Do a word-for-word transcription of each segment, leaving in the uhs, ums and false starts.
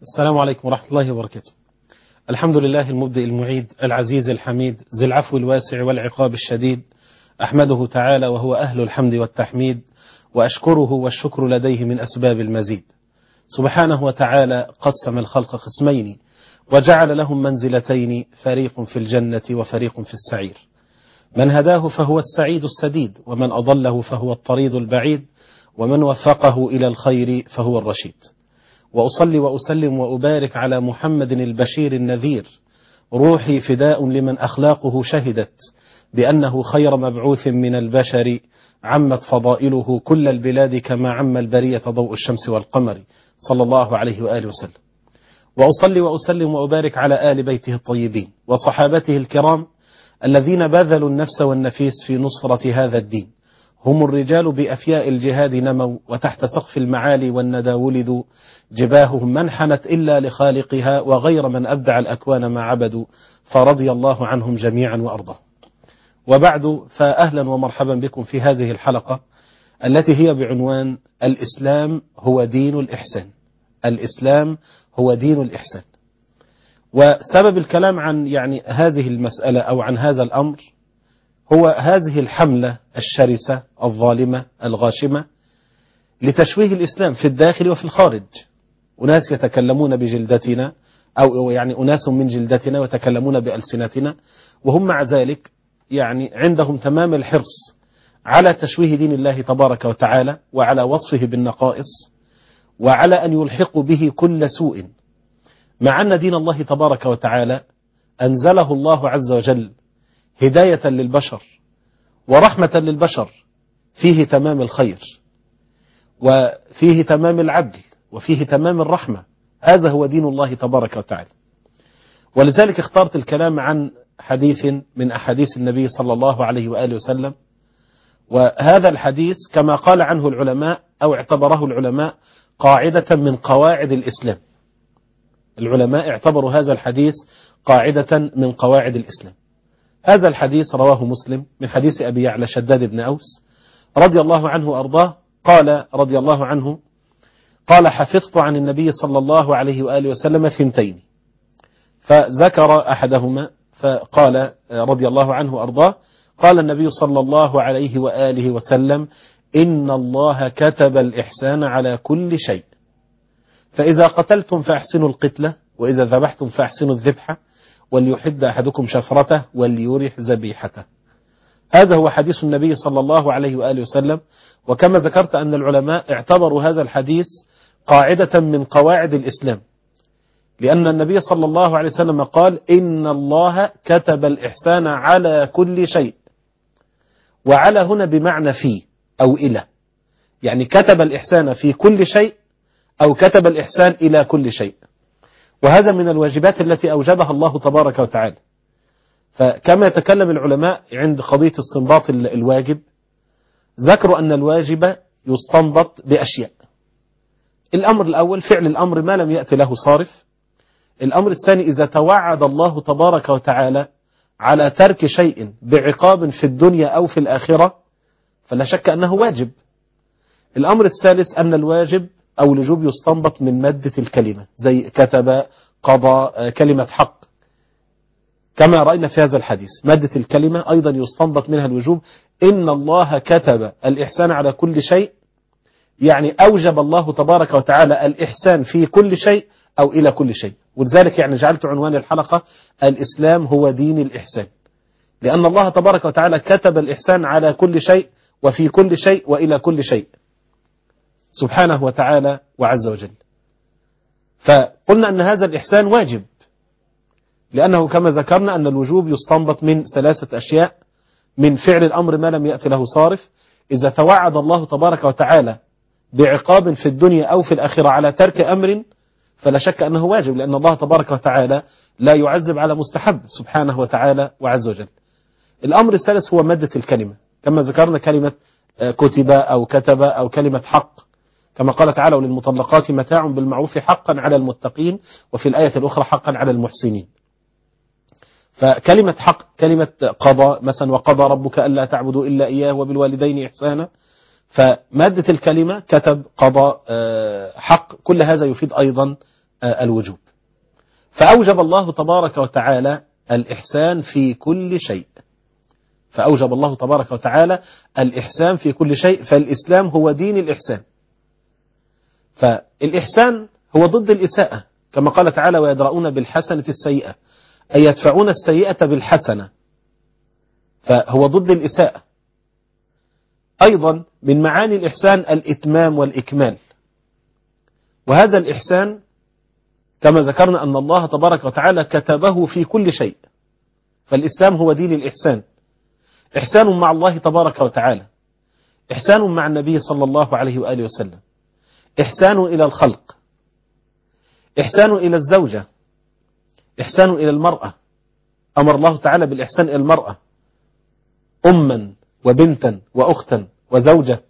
السلام عليكم ورحمة الله وبركاته. الحمد لله المبدئ المعيد العزيز الحميد ذي العفو الواسع والعقاب الشديد، أحمده تعالى وهو أهل الحمد والتحميد، وأشكره والشكر لديه من أسباب المزيد. سبحانه وتعالى قسم الخلق قسمين وجعل لهم منزلتين، فريق في الجنة وفريق في السعير. من هداه فهو السعيد السديد، ومن أضله فهو الطريد البعيد، ومن وفقه إلى الخير فهو الرشيد. وأصلي وأسلم وأبارك على محمد البشير النذير، روحي فداء لمن أخلاقه شهدت بأنه خير مبعوث من البشر، عمت فضائله كل البلاد كما عم البرية ضوء الشمس والقمر، صلى الله عليه وآله وسلم. وأصلي وأسلم وأبارك على آل بيته الطيبين وصحابته الكرام الذين بذلوا النفس والنفيس في نصرة هذا الدين. هم الرجال بأفياء الجهاد نموا، وتحت سقف المعالي والندى ولدوا، جباههم ما انحنت إلا لخالقها، وغير من أبدع الأكوان ما عبدوا، فرضي الله عنهم جميعا وأرضاه. وبعد، فأهلا ومرحبا بكم في هذه الحلقة التي هي بعنوان الإسلام هو دين الإحسان. الإسلام هو دين الإحسان. وسبب الكلام عن يعني هذه المسألة أو عن هذا الأمر هو هذه الحملة الشرسة الظالمة الغاشمة لتشويه الإسلام في الداخل وفي الخارج. أناس يتكلمون بجلدتنا، أو يعني أناس من جلدتنا ويتكلمون بألسنتنا، وهم مع ذلك يعني عندهم تمام الحرص على تشويه دين الله تبارك وتعالى، وعلى وصفه بالنقائص، وعلى أن يلحقوا به كل سوء، مع أن دين الله تبارك وتعالى أنزله الله عز وجل هداية للبشر ورحمة للبشر، فيه تمام الخير وفيه تمام العدل وفيه تمام الرحمة. هذا هو دين الله تبارك وتعالى. ولذلك اخترت الكلام عن حديث من أحاديث النبي صلى الله عليه وآله وسلم، وهذا الحديث كما قال عنه العلماء أو اعتبره العلماء قاعدة من قواعد الإسلام. العلماء اعتبروا هذا الحديث قاعدة من قواعد الإسلام. هذا الحديث رواه مسلم من حديث أبي يعلى شداد بن أوس رضي الله عنه وأرضاه، قال رضي الله عنه قال: حفظت عن النبي صلى الله عليه وآله وسلم ثنتين، فذكر أحدهما فقال رضي الله عنه وأرضاه: قال النبي صلى الله عليه وآله وسلم: إن الله كتب الإحسان على كل شيء، فإذا قتلتم فأحسنوا القتلة، وإذا ذبحتم فأحسنوا الذبحة، وليحد أحدكم شفرته وليرح ذبيحته. هذا هو حديث النبي صلى الله عليه وآله وسلم. وكما ذكرت أن العلماء اعتبروا هذا الحديث قاعدة من قواعد الإسلام، لأن النبي صلى الله عليه وسلم قال: إن الله كتب الإحسان على كل شيء. وعلى هنا بمعنى في أو إلى، يعني كتب الإحسان في كل شيء أو كتب الإحسان إلى كل شيء. وهذا من الواجبات التي أوجبها الله تبارك وتعالى. فكما يتكلم العلماء عند قضية استنباط الواجب، ذكروا أن الواجب يستنبط بأشياء. الأمر الأول فعل الأمر ما لم يأتي له صارف. الأمر الثاني إذا توعد الله تبارك وتعالى على ترك شيء بعقاب في الدنيا أو في الآخرة، فلا شك أنه واجب. الأمر الثالث أن الواجب أو الوجوب يستنبط من مادة الكلمة، زي كتب، قضى، كلمة حق، كما رأينا في هذا الحديث. مادة الكلمة أيضا يستنبط منها الوجوب. إن الله كتب الإحسان على كل شيء، يعني أوجب الله تبارك وتعالى الإحسان في كل شيء أو إلى كل شيء. ولذلك يعني جعلت عنوان الحلقة: الإسلام هو دين الإحسان، لأن الله تبارك وتعالى كتب الإحسان على كل شيء وفي كل شيء وإلى كل شيء، سبحانه وتعالى وعز وجل. فقلنا أن هذا الإحسان واجب، لأنه كما ذكرنا أن الوجوب يستنبط من ثلاثة أشياء: من فعل الأمر ما لم يأتي له صارف، إذا توعد الله تبارك وتعالى بعقاب في الدنيا أو في الآخرة على ترك أمر، فلا شك أنه واجب، لأن الله تبارك وتعالى لا يعذب على مستحب، سبحانه وتعالى وعز وجل. الأمر الثالث هو مادة الكلمة، كما ذكرنا كلمة كتب أو كتب أو كلمة حق، كما قال تعالى: وللمطلقات متاع بالمعروف حقا على المتقين، وفي الآية الأخرى حقا على المحسنين. فكلمة حق كلمة قضى مثلا: وقضى ربك ألا تعبدوا إلا إياه وبالوالدين إحسانا. فمادة الكلمة كتب، قضى، حق، كل هذا يفيد أيضا الوجوب. فأوجب الله تبارك وتعالى الإحسان في كل شيء فأوجب الله تبارك وتعالى الإحسان في كل شيء فالإسلام هو دين الإحسان. فالإحسان هو ضد الإساءة، كما قال تعالى ويدرؤون بالحسنة السيئة، أي يدفعون السيئة بالحسنة، فهو ضد الإساءة. أيضا من معاني الإحسان الإتمام والإكمال، وهذا الإحسان كما ذكرنا أن الله تبارك وتعالى كتبه في كل شيء، فالإسلام هو دين الإحسان. إحسان مع الله تبارك وتعالى، إحسان مع النبي صلى الله عليه وآله وسلم، إحسان إلى الخلق، إحسان إلى الزوجة، إحسان إلى المرأة. أمر الله تعالى بالإحسان إلى المرأة أما وبنتا وأختا وزوجة.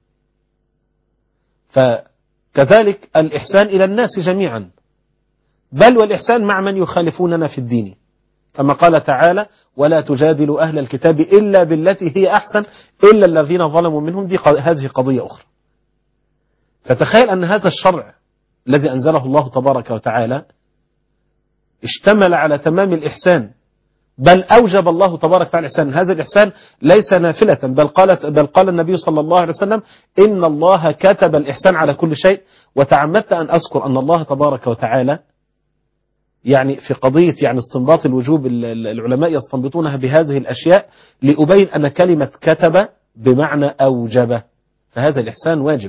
فكذلك الإحسان إلى الناس جميعا، بل والإحسان مع من يخالفوننا في الدين، كما قال تعالى ولا تجادلوا أهل الكتاب إلا بالتي هي أحسن إلا الذين ظلموا منهم. دي هذه قضية أخرى. فتخيل أن هذا الشرع الذي أنزله الله تبارك وتعالى اشتمل على تمام الإحسان، بل أوجب الله تبارك وتعالى الإحسان. هذا الإحسان ليس نافلة، بل قالت بل قال النبي صلى الله عليه وسلم إن الله كتب الإحسان على كل شيء. وتعمدت أن أذكر أن الله تبارك وتعالى يعني في قضية يعني استنباط الوجوب العلماء يستنبطونها بهذه الأشياء لأبين أن كلمة كتب بمعنى أوجب، فهذا الإحسان واجب.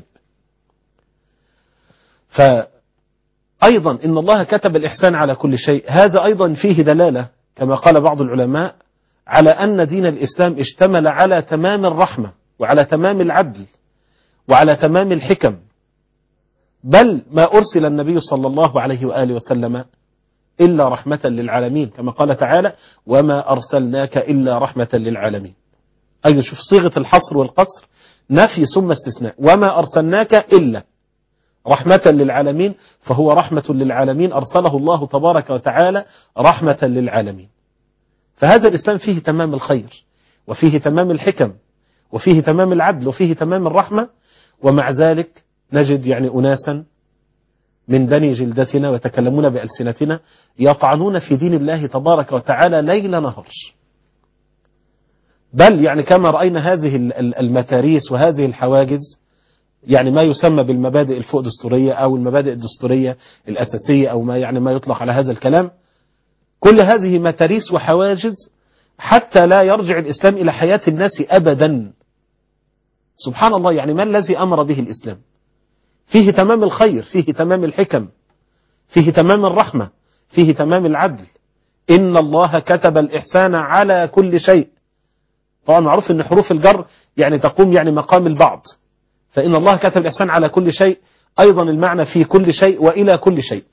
فأيضا إن الله كتب الإحسان على كل شيء، هذا أيضا فيه دلالة كما قال بعض العلماء على أن دين الإسلام اشتمل على تمام الرحمة وعلى تمام العدل وعلى تمام الحكم، بل ما أرسل النبي صلى الله عليه وآله وسلم إلا رحمة للعالمين، كما قال تعالى وما أرسلناك إلا رحمة للعالمين. أيضا شوف صيغة الحصر والقصر، نفي ثم استثناء، وما أرسلناك إلا رحمة للعالمين، فهو رحمة للعالمين أرسله الله تبارك وتعالى رحمة للعالمين. فهذا الإسلام فيه تمام الخير وفيه تمام الحكم وفيه تمام العدل وفيه تمام الرحمة، ومع ذلك نجد يعني أناسا من بني جلدتنا ويتكلمون بألسنتنا يطعنون في دين الله تبارك وتعالى ليل نهار. بل يعني كما رأينا هذه المتاريس وهذه الحواجز، يعني ما يسمى بالمبادئ الفوق دستورية أو المبادئ الدستورية الأساسية أو ما يعني ما يطلق على هذا الكلام، كل هذه متاريس وحواجز حتى لا يرجع الإسلام إلى حياة الناس أبدا. سبحان الله، يعني ما الذي أمر به الإسلام؟ فيه تمام الخير، فيه تمام الحكم، فيه تمام الرحمة، فيه تمام العدل. إن الله كتب الإحسان على كل شيء. طبعا معروف أن حروف الجر يعني تقوم يعني مقام البعض، فإن الله كتب الإحسان على كل شيء أيضا المعنى في كل شيء وإلى كل شيء.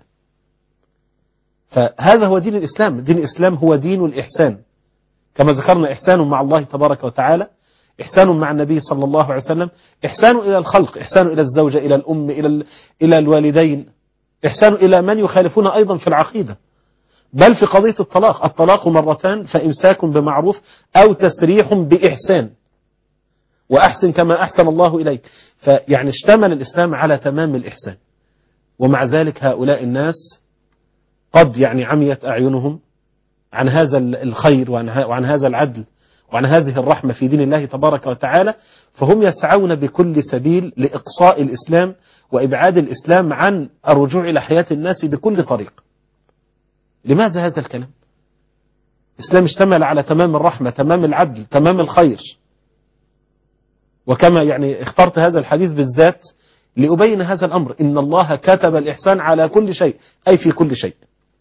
فهذا هو دين الإسلام. دين الإسلام هو دين الإحسان، كما ذكرنا إحسان مع الله تبارك وتعالى، إحسان مع النبي صلى الله عليه وسلم، إحسان إلى الخلق، إحسان إلى الزوجة، إلى الأم، إلى إلى الوالدين، إحسان إلى من يخالفون أيضا في العقيدة. بل في قضية الطلاق، الطلاق مرتان فإمساك بمعروف أو تسريح بإحسان، وأحسن كما أحسن الله إليك. فيعني اشتمل الإسلام على تمام الإحسان، ومع ذلك هؤلاء الناس قد يعني عميت أعينهم عن هذا الخير وعن هذا العدل وعن هذه الرحمة في دين الله تبارك وتعالى، فهم يسعون بكل سبيل لإقصاء الإسلام وإبعاد الإسلام عن الرجوع إلى حياة الناس بكل طريق. لماذا هذا الكلام؟ الإسلام اشتمل على تمام الرحمة، تمام العدل، تمام الخير. وكما يعني اخترت هذا الحديث بالذات لأبين هذا الأمر، إن الله كتب الإحسان على كل شيء، أي في كل شيء.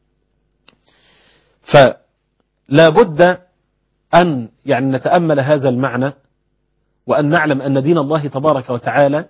فلا بد أن يعني نتأمل هذا المعنى، وأن نعلم أن دين الله تبارك وتعالى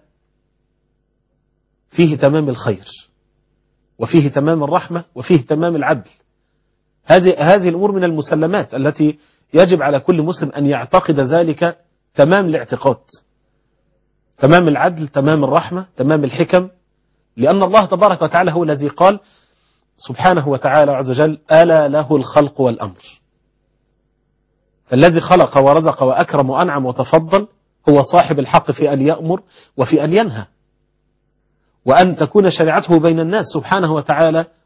فيه تمام الخير وفيه تمام الرحمة وفيه تمام العدل. هذه هذه الأمور من المسلمات التي يجب على كل مسلم أن يعتقد ذلك تمام الاعتقاد، تمام العدل، تمام الرحمة، تمام الحكم، لأن الله تبارك وتعالى هو الذي قال سبحانه وتعالى عز وجل ألا له الخلق والأمر. فالذي خلق ورزق وأكرم وأنعم وتفضل هو صاحب الحق في أن يأمر وفي أن ينهى، وأن تكون شريعته بين الناس سبحانه وتعالى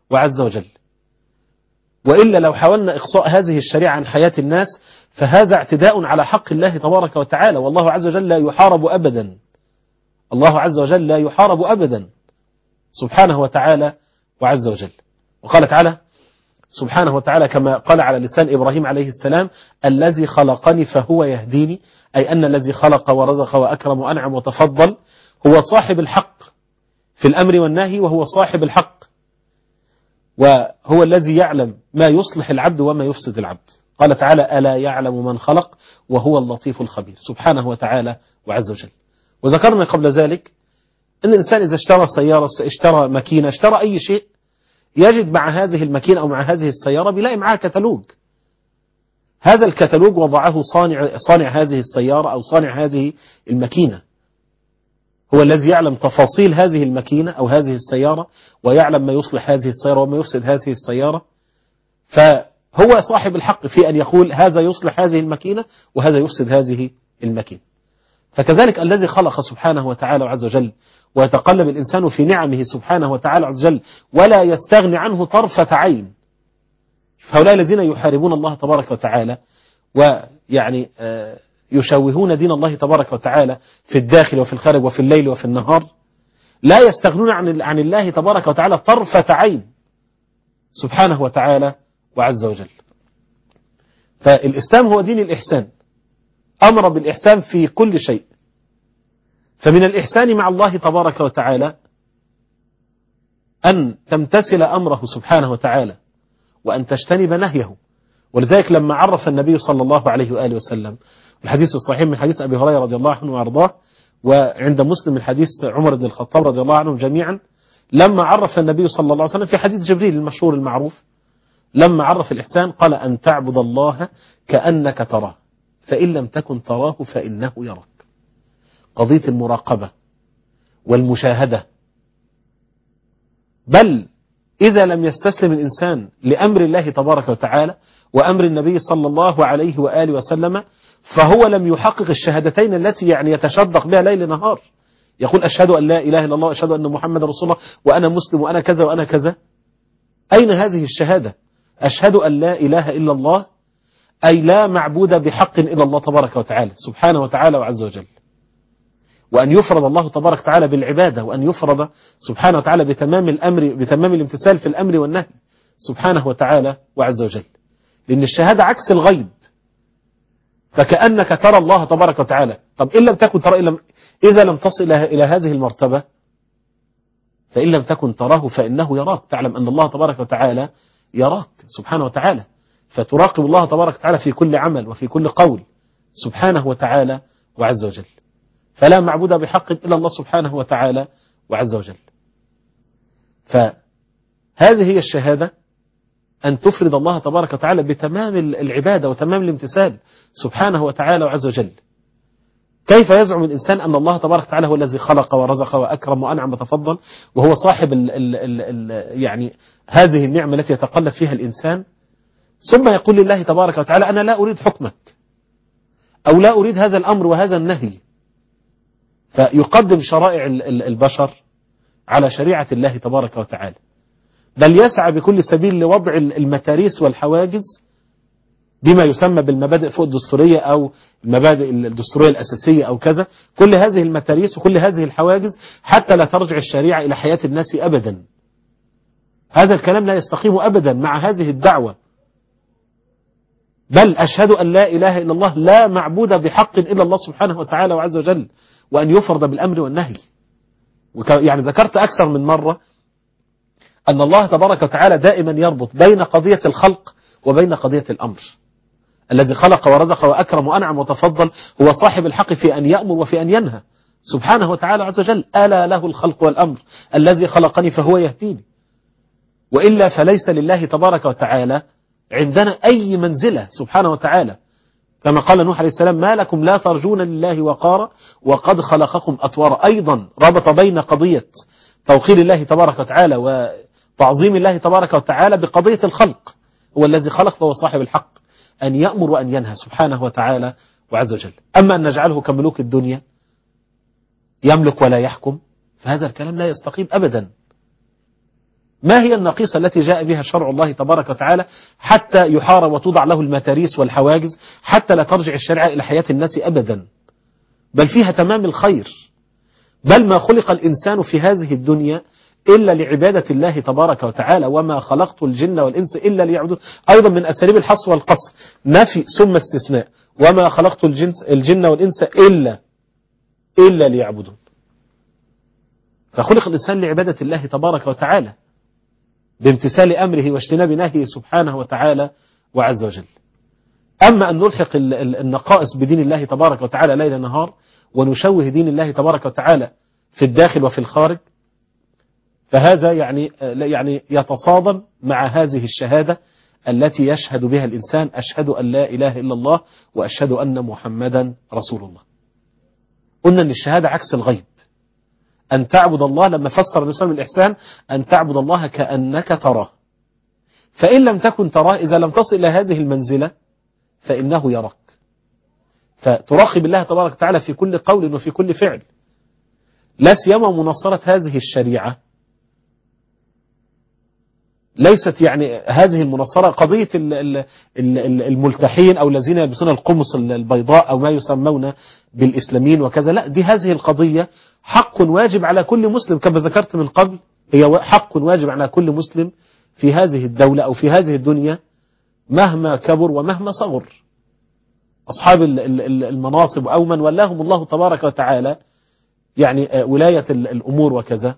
وعز وجل. وإلا لو حاولنا إقصاء هذه الشريعة عن حياة الناس فهذا اعتداء على حق الله تبارك وتعالى، والله عز وجل لا يحارب أبدا، الله عز وجل لا يحارب أبدا سبحانه وتعالى وعز وجل. وقال تعالى سبحانه وتعالى كما قال على لسان إبراهيم عليه السلام: الذي خلقني فهو يهديني، أي أن الذي خلق ورزق وأكرم وأنعم وتفضل هو صاحب الحق في الأمر والنهي، وهو صاحب الحق، وهو الذي يعلم ما يصلح العبد وما يفسد العبد. قال تعالى: ألا يعلم من خلق وهو اللطيف الخبير سبحانه وتعالى وعز وجل. وذكرنا قبل ذلك أن الإنسان إذا اشترى سيارة، اشترى ماكينة، اشترى أي شيء، يجد مع هذه الماكينة أو مع هذه السيارة بيلاقي معها كتالوج. هذا الكتالوج وضعه صانع صانع هذه السيارة أو صانع هذه الماكينة، هو الذي يعلم تفاصيل هذه الماكينة أو هذه السيارة، ويعلم ما يصلح هذه السيارة وما يفسد هذه السيارة، فهو صاحب الحق في أن يقول هذا يصلح هذه الماكينة وهذا يفسد هذه الماكينة. فكذلك الذي خلق سبحانه وتعالى وعز وجل، ويتقلب الإنسان في نعمه سبحانه وتعالى وعز وجل ولا يستغني عنه طرفة عين. هؤلاء الذين يحاربون الله تبارك وتعالى ويعني يشوهون دين الله تبارك وتعالى في الداخل وفي الخارج وفي الليل وفي النهار، لا يستغنون عن عن الله تبارك وتعالى طرفة عين سبحانه وتعالى وعز وجل. فالإسلام هو دين الإحسان، أمر بالإحسان في كل شيء. فمن الإحسان مع الله تبارك وتعالى أن تمتثل أمره سبحانه وتعالى وأن تجتنب نهيه. ولذلك لما عرف النبي صلى الله عليه وآله وسلم الحديث الصحيح من حديث أبي هريرة رضي الله عنه وأرضاه، وعند مسلم من حديث عمر بن الخطاب رضي الله عنهم جميعا، لما عرف النبي صلى الله عليه وسلم في حديث جبريل المشهور المعروف، لما عرف الإحسان قال: أن تعبد الله كأنك تراه فإن لم تكن تراه فإنه يراك. قضية المراقبة والمشاهدة. بل إذا لم يستسلم الإنسان لأمر الله تبارك وتعالى وأمر النبي صلى الله عليه وآله وسلم فهو لم يحقق الشهادتين التي يعني يتشدق بها ليل نهار، يقول: أشهد أن لا إله إلا الله وأشهد أن محمد رسول الله وأنا مسلم وأنا كذا وأنا كذا. أين هذه الشهادة؟ أشهد أن لا إله إلا الله، أي لا معبود بحق إلا الله تبارك وتعالى سبحانه وتعالى وعز وجل، وأن يفرض الله تبارك وتعالى بالعبادة، وأن يفرض سبحانه وتعالى بتمام الأمر بتمام الامتثال في الأمر والنهي سبحانه وتعالى وعز وجل. لأن الشهادة عكس الغيب، فكأنك ترى الله تبارك وتعالى. طب إن لم تكن ترى، إذا لم تصل إلى هذه المرتبة فإن لم تكن تراه فإنه يراك، تعلم أن الله تبارك وتعالى يراك سبحانه وتعالى، فتراقب الله تبارك وتعالى في كل عمل وفي كل قول سبحانه وتعالى وعز وجل. فلا معبود بحق إلا الله سبحانه وتعالى وعز وجل. فهذه هي الشهادة، أن تفرد الله تبارك وتعالى بتمام العبادة وتمام الامتثال سبحانه وتعالى وعز وجل. كيف يزعم الإنسان أن الله تبارك وتعالى هو الذي خلق ورزق وأكرم وأنعم وتفضل، وهو صاحب ال ال ال ال يعني هذه النعمة التي يتقلب فيها الإنسان، ثم يقول لله تبارك وتعالى: أنا لا أريد حكمك، أو لا أريد هذا الأمر وهذا النهي. فيقدم شرائع البشر على شريعة الله تبارك وتعالى، بل يسعى بكل سبيل لوضع المتاريس والحواجز بما يسمى بالمبادئ فوق الدستورية أو المبادئ الدستورية الأساسية أو كذا، كل هذه المتاريس وكل هذه الحواجز حتى لا ترجع الشريعة إلى حياة الناس أبدا. هذا الكلام لا يستقيم أبدا مع هذه الدعوة. بل أشهد أن لا إله إلا الله، لا معبود بحق إلا الله سبحانه وتعالى وعز وجل، وأن يفرض بالأمر والنهي. يعني ذكرت أكثر من مرة أن الله تبارك وتعالى دائما يربط بين قضية الخلق وبين قضية الأمر. الذي خلق ورزق وأكرم وأنعم وتفضل هو صاحب الحق في أن يأمر وفي أن ينهى سبحانه وتعالى عز وجل. ألا له الخلق والأمر، الذي خلقني فهو يهديني. وإلا فليس لله تبارك وتعالى عندنا أي منزلة سبحانه وتعالى، كما قال نوح عليه السلام: ما لكم لا ترجون لله وقارا وقد خلقكم أطوارا. أيضا ربط بين قضية توقير الله تبارك وتعالى وتعظيم الله تبارك وتعالى بقضية الخلق. هو الذي خلق فهو صاحب الحق أن يأمر وأن ينهى سبحانه وتعالى وعز وجل. أما أن نجعله كملوك الدنيا يملك ولا يحكم، فهذا الكلام لا يستقيم أبدا. ما هي النقيصة التي جاء بها شرع الله تبارك وتعالى حتى يحارب وتوضع له المتاريس والحواجز حتى لا ترجع الشريعة إلى حياة الناس أبدا، بل فيها تمام الخير. بل ما خلق الإنسان في هذه الدنيا إلا لعبادة الله تبارك وتعالى، وما خلقت الجن والإنس إلا ليعبدون. أيضا من أساليب الحصر والقصر نفي ثم استثناء، وما خلقت الجنس الجن والإنس إلا إلا ليعبدون. فخلق الإنسان لعبادة الله تبارك وتعالى بامتثال أمره واجتناب نهيه سبحانه وتعالى وعز وجل. أما أن نلحق النقائص بدين الله تبارك وتعالى ليل نهار، ونشوه دين الله تبارك وتعالى في الداخل وفي الخارج، فهذا يعني يعني يتصادم مع هذه الشهادة التي يشهد بها الإنسان: أشهد أن لا إله إلا الله وأشهد أن محمدا رسول الله. قلنا أن الشهادة عكس الغيب، أن تعبد الله لما فسر النبي صلى الله عليه وسلم الإحسان أن تعبد الله كأنك تراه، فإن لم تكن تراه، إذا لم تصل إلى هذه المنزلة فإنه يراك، فتراقب الله تبارك وتعالى في كل قول وفي كل فعل. لا سيما مناصرة هذه الشريعة ليست يعني هذه المناصرة قضية الملتحين أو الذين يلبسون القمص البيضاء أو ما يسمون بالإسلاميين وكذا، لا، دي هذه القضية حق واجب على كل مسلم كما ذكرت من قبل، هي حق واجب على كل مسلم في هذه الدولة أو في هذه الدنيا مهما كبر ومهما صغر. أصحاب المناصب أو من ولاهم الله تبارك وتعالى يعني ولاية الأمور وكذا،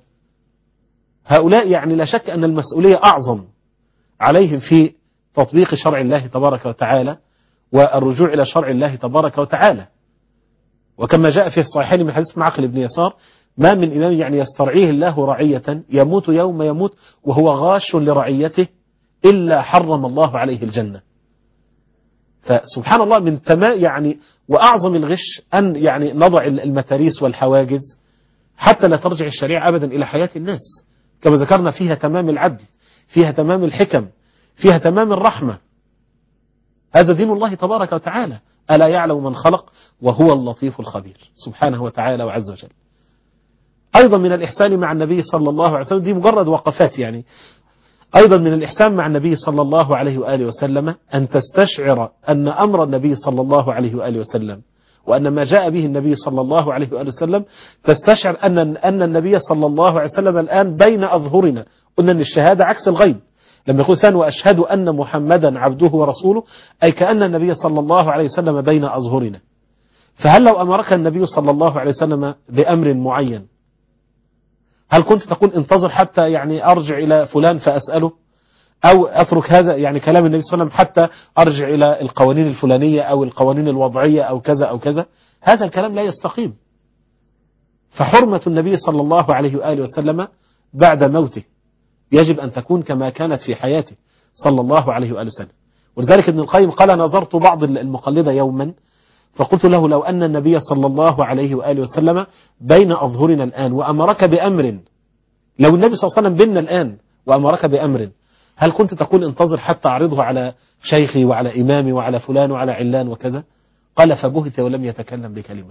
هؤلاء يعني لا شك أن المسؤولية أعظم عليهم في تطبيق شرع الله تبارك وتعالى والرجوع إلى شرع الله تبارك وتعالى. وكما جاء في الصحيحين من حديث معقل بن يسار: ما من إمام يعني يسترعيه الله رعية يموت يوم يموت وهو غاش لرعيته إلا حرم الله عليه الجنة. فسبحان الله، من تمام يعني وأعظم الغش أن يعني نضع المتاريس والحواجز حتى لا ترجع الشريعة أبدا إلى حياة الناس. كما ذكرنا فيها تمام العدل، فيها تمام الحكم، فيها تمام الرحمة. هذا دين الله تبارك وتعالى: ألا يعلم من خلق وهو اللطيف الخبير سبحانه وتعالى وعز وجل. أيضا من الإحسان مع النبي صلى الله عليه وسلم، دي مجرد وقفات يعني، أيضا من الإحسان مع النبي صلى الله عليه وآله وسلم أن تستشعر أن أمر النبي صلى الله عليه وآله وسلم وأن ما جاء به النبي صلى الله عليه وآله وسلم، تستشعر أن أن النبي صلى الله عليه وسلم الآن بين أظهرنا. قلنا أن الشهادة عكس الغيب، لما يقول ثاني وأشهد أن محمدا عبده ورسوله، أي كأن النبي صلى الله عليه وسلم بين أظهرنا. فهل لو أمرك النبي صلى الله عليه وسلم بأمر معين، هل كنت تقول انتظر حتى يعني أرجع إلى فلان فأسأله، أو أترك هذا يعني كلام النبي صلى الله عليه وسلم حتى أرجع إلى القوانين الفلانية أو القوانين الوضعية أو كذا أو كذا؟ هذا الكلام لا يستقيم. فحرمة النبي صلى الله عليه وآله وسلم بعد موته يجب أن تكون كما كانت في حياته صلى الله عليه وآله وسلم. ولذلك ابن القيم قال: نظرت بعض المقلدة يوما فقلت له: لو أن النبي صلى الله عليه وآله وسلم بين أظهرنا الآن وأمرك بأمر، لو النبي صلى الله عليه وسلم بيننا الآن وأمرك بأمر، هل كنت تقول انتظر حتى أعرضه على شيخي وعلى إمامي وعلى فلان وعلى علان وكذا؟ قال: فبهت ولم يتكلم بكلمة.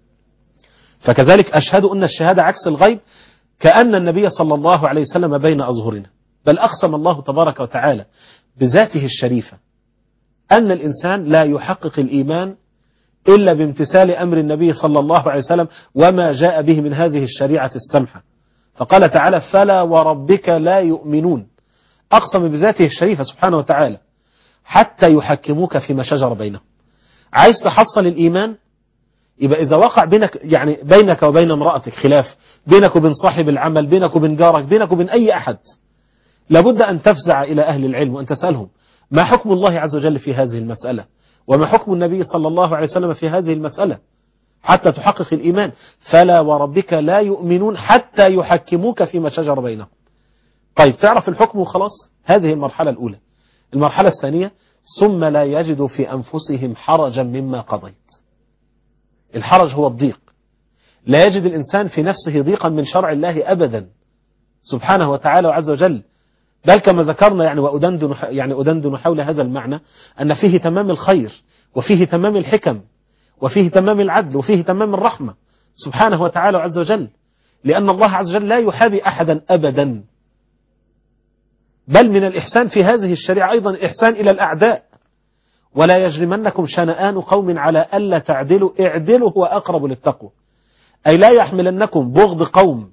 فكذلك أشهد أن الشهادة عكس الغيب، كأن النبي صلى الله عليه وسلم بين أظهرنا. بل أقسم الله تبارك وتعالى بذاته الشريفة أن الإنسان لا يحقق الإيمان إلا بامتثال أمر النبي صلى الله عليه وسلم وما جاء به من هذه الشريعة السمحة. فقال تعالى: فلا وربك لا يؤمنون. أقسم بذاته الشريفة سبحانه وتعالى حتى يحكموك فيما شجر بينهم. عايز تحصل الإيمان، يبقى إذا وقع بينك يعني بينك وبين امرأتك خلاف، بينك وبين صاحب العمل، بينك وبين جارك، بينك وبين أي أحد، لابد أن تفزع إلى أهل العلم وأن تسألهم: ما حكم الله عز وجل في هذه المسألة؟ وما حكم النبي صلى الله عليه وسلم في هذه المسألة؟ حتى تحقق الإيمان. فلا وربك لا يؤمنون حتى يحكموك فيما شجر بينهم. طيب، تعرف الحكم وخلاص، هذه المرحلة الأولى. المرحلة الثانية: ثم لا يجدوا في أنفسهم حرجا مما قضيت. الحرج هو الضيق، لا يجد الإنسان في نفسه ضيقا من شرع الله أبدا سبحانه وتعالى وعز وجل. بل كما ذكرنا يعني وأدندن يعني أدندن حول هذا المعنى أن فيه تمام الخير وفيه تمام الحكم وفيه تمام العدل وفيه تمام الرحمة سبحانه وتعالى وعز وجل، لأن الله عز وجل لا يحابي أحدا أبدا. بل من الإحسان في هذه الشريعة أيضا الإحسان إلى الأعداء. ولا يجرمنكم شنآن قوم على ألا تعدلوا اعدلوا هو أقرب للتقوى، أي لا يحملنكم بغض قوم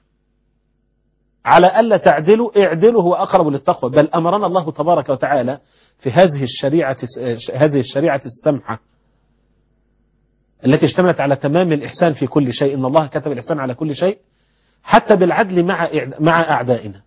على ألا تعدلوا اعدلوا هو أقرب للتقوى، بل أمرنا الله تبارك وتعالى في هذه الشريعة هذه الشريعة السمحة التي اشتملت على تمام الإحسان في كل شيء. إن الله كتب الإحسان على كل شيء حتى بالعدل مع مع أعدائنا،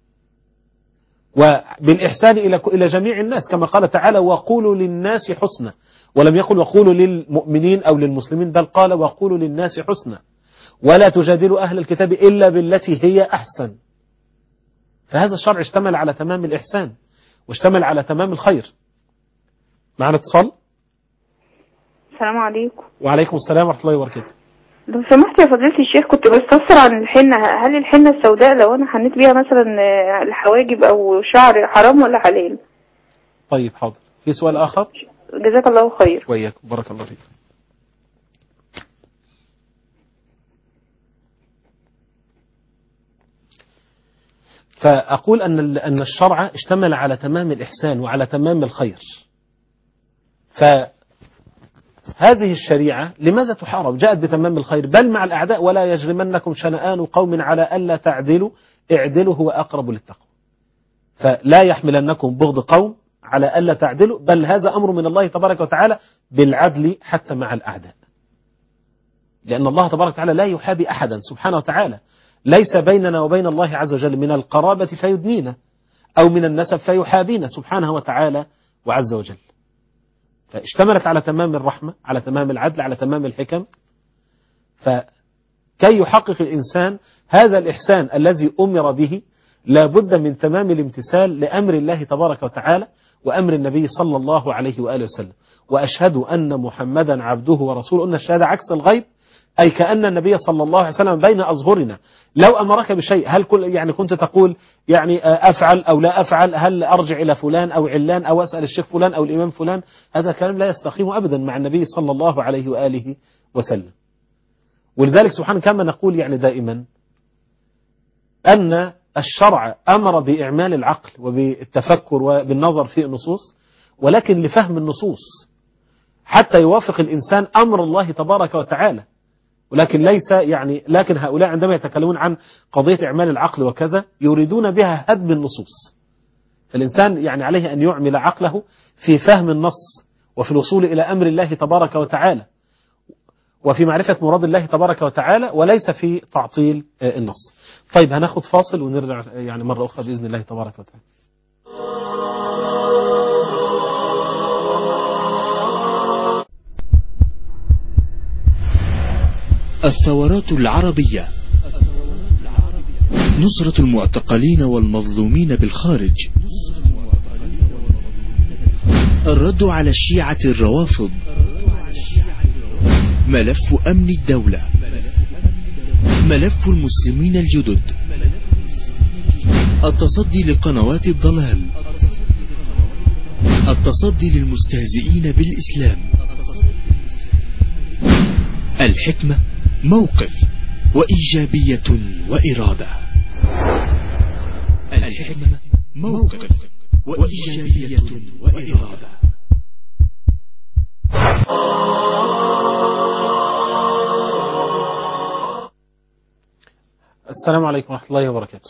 وبالإحسان إلى إلى جميع الناس كما قال تعالى وقولوا للناس حسنا، ولم يقل وقولوا للمؤمنين أو للمسلمين، بل قال وقولوا للناس حسنا ولا تجادلوا أهل الكتاب إلا بالتي هي أحسن. فهذا الشرع اشتمل على تمام الإحسان واشتمل على تمام الخير. معنا اتصال. السلام عليكم. وعليكم السلام ورحمة الله وبركاته. لو سمحت يا فضيلة الشيخ، كنت بستفسر عن الحنة، هل الحنة السوداء لو أنا حنيت بيها مثلا الحواجب أو شعر حرام ولا حلال؟ طيب حاضر. في سؤال آخر؟ جزاك الله خير. وإياك بارك الله فيك. فأقول أن أن الشرع اشتمل على تمام الإحسان وعلى تمام الخير. فهذه الشريعة لماذا تحارب؟ جاءت بتمام الخير بل مع الأعداء. ولا يجرمنكم شنآن قوم على ألا تعدلوا اعدلوا هو أقرب للتقوى. فلا يحملنكم بغض قوم على ألا تعدلوا، بل هذا أمر من الله تبارك وتعالى بالعدل حتى مع الأعداء، لأن الله تبارك وتعالى لا يحابي أحدا سبحانه وتعالى. ليس بيننا وبين الله عز وجل من القرابة فيدنينا أو من النسب فيحابينا سبحانه وتعالى وعز وجل. فاشتملت على تمام الرحمة، على تمام العدل، على تمام الحكم. فكي يحقق الإنسان هذا الإحسان الذي أمر به لا بد من تمام الامتثال لأمر الله تبارك وتعالى وأمر النبي صلى الله عليه وآله وسلم. وأشهد أن محمدا عبده ورسوله. أن الشهادة عكس الغيب، أي كأن النبي صلى الله عليه وسلم بين أظهرنا. لو أمرك بشيء هل كل يعني كنت تقول يعني أفعل أو لا أفعل، هل أرجع إلى فلان أو علان أو أسأل الشيخ فلان أو الإمام فلان؟ هذا كلام لا يستقيم أبدا مع النبي صلى الله عليه وآله وسلم. ولذلك سبحانه كما نقول يعني دائما أن الشرع أمر بإعمال العقل وبالتفكر وبالنظر في النصوص، ولكن لفهم النصوص حتى يوافق الإنسان أمر الله تبارك وتعالى. ولكن ليس يعني لكن هؤلاء عندما يتكلمون عن قضية إعمال العقل وكذا يريدون بها هدم النصوص. فالإنسان يعني عليه أن يعمل عقله في فهم النص وفي الوصول إلى أمر الله تبارك وتعالى وفي معرفة مراد الله تبارك وتعالى، وليس في تعطيل النص. طيب هناخد فاصل ونرجع يعني مرة أخرى بإذن الله تبارك وتعالى. الثورات العربية، نصرة المعتقلين والمظلومين بالخارج، الرد على الشيعة الروافض، ملف أمن الدولة، ملف المسلمين الجدد، التصدي لقنوات الضلال، التصدي للمستهزئين بالإسلام، الحكمة موقف وإيجابية وإرادة. الحكمة موقف وإيجابية وإرادة. السلام عليكم ورحمة الله وبركاته.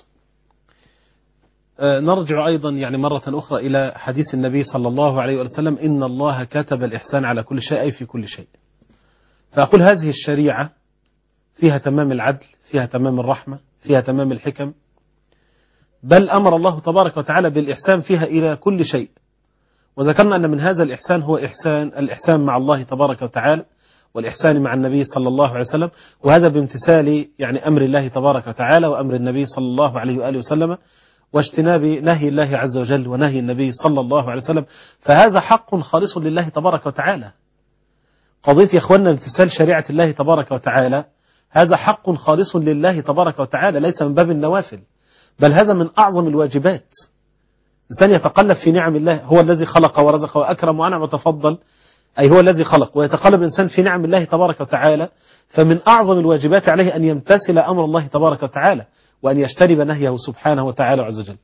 نرجع أيضا يعني مرة أخرى إلى حديث النبي صلى الله عليه وسلم إن الله كتب الإحسان على كل شيء، أي في كل شيء. فأقول هذه الشريعة فيها تمام العدل، فيها تمام الرحمة، فيها تمام الحكم، بل أمر الله تبارك وتعالى بالإحسان فيها إلى كل شيء. وذكرنا أن من هذا الإحسان هو إحسان الإحسان مع الله تبارك وتعالى والإحسان مع النبي صلى الله عليه وسلم، وهذا بامتثال يعني أمر الله تبارك وتعالى وأمر النبي صلى الله عليه وآله وسلم، واجتناب نهي الله عز وجل ونهي النبي صلى الله عليه وسلم. فهذا حق خالص لله تبارك وتعالى. قضية يا إخواننا امتثال شريعة الله تبارك وتعالى هذا حق خالص لله تبارك وتعالى، ليس من باب النوافل، بل هذا من أعظم الواجبات. إنسان يتقلب في نعم الله، هو الذي خلق ورزق وأكرم وأنعم وتفضل، أي هو الذي خلق، ويتقلب الإنسان في نعم الله تبارك وتعالى، فمن أعظم الواجبات عليه أن يمتثل أمر الله تبارك وتعالى وأن يجتنب نهيه سبحانه وتعالى عز وجل.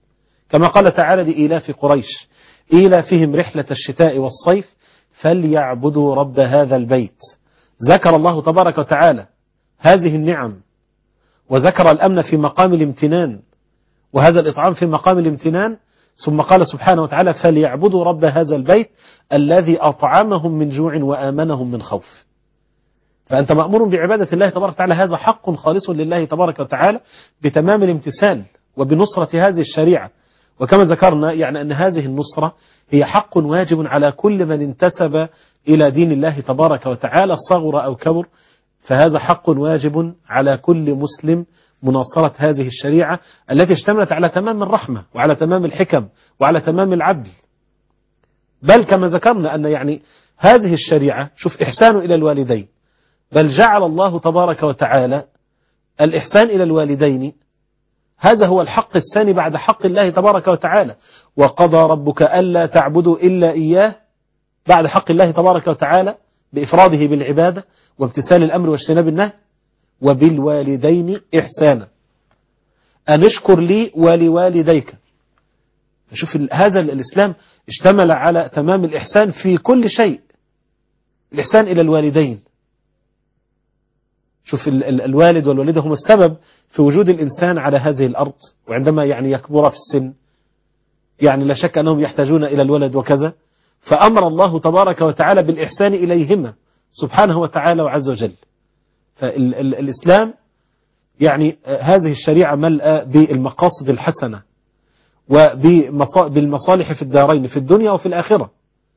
كما قال تعالى لإيلاف قريش إيلافهم رحلة الشتاء والصيف فليعبدوا رب هذا البيت. ذكر الله تبارك وتعالى هذه النعم وذكر الأمن في مقام الامتنان وهذا الإطعام في مقام الامتنان، ثم قال سبحانه وتعالى فليعبدوا رب هذا البيت الذي أطعمهم من جوع وآمنهم من خوف. فأنت مأمور بعبادة الله تبارك وتعالى، هذا حق خالص لله تبارك وتعالى بتمام الامتثال وبنصرة هذه الشريعة. وكما ذكرنا يعني أن هذه النصرة هي حق واجب على كل من انتسب إلى دين الله تبارك وتعالى صغر أو كبر، فهذا حق واجب على كل مسلم مناصرة هذه الشريعة التي اشتملت على تمام الرحمة وعلى تمام الحكم وعلى تمام العدل. بل كما ذكرنا أن يعني هذه الشريعة شوف إحسان إلى الوالدين، بل جعل الله تبارك وتعالى الإحسان إلى الوالدين هذا هو الحق الثاني بعد حق الله تبارك وتعالى. وقضى ربك ألا تعبدوا إلا إياه بعد حق الله تبارك وتعالى بإفراده بالعبادة وامتثال الأمر واجتناب النهي. وبالوالدين إحسانا أن اشكر لي ولوالديك. شوف هذا الإسلام اشتمل على تمام الإحسان في كل شيء. الإحسان إلى الوالدين، شوف ال ال الوالد والوالدة هم السبب في وجود الإنسان على هذه الأرض، وعندما يعني يكبر في السن يعني لا شك أنهم يحتاجون إلى الولد وكذا، فأمر الله تبارك وتعالى بالإحسان إليهما سبحانه وتعالى وعز وجل. فالإسلام يعني هذه الشريعة ملأ بالمقاصد الحسنة وبالمصالح في الدارين في الدنيا وفي الآخرة.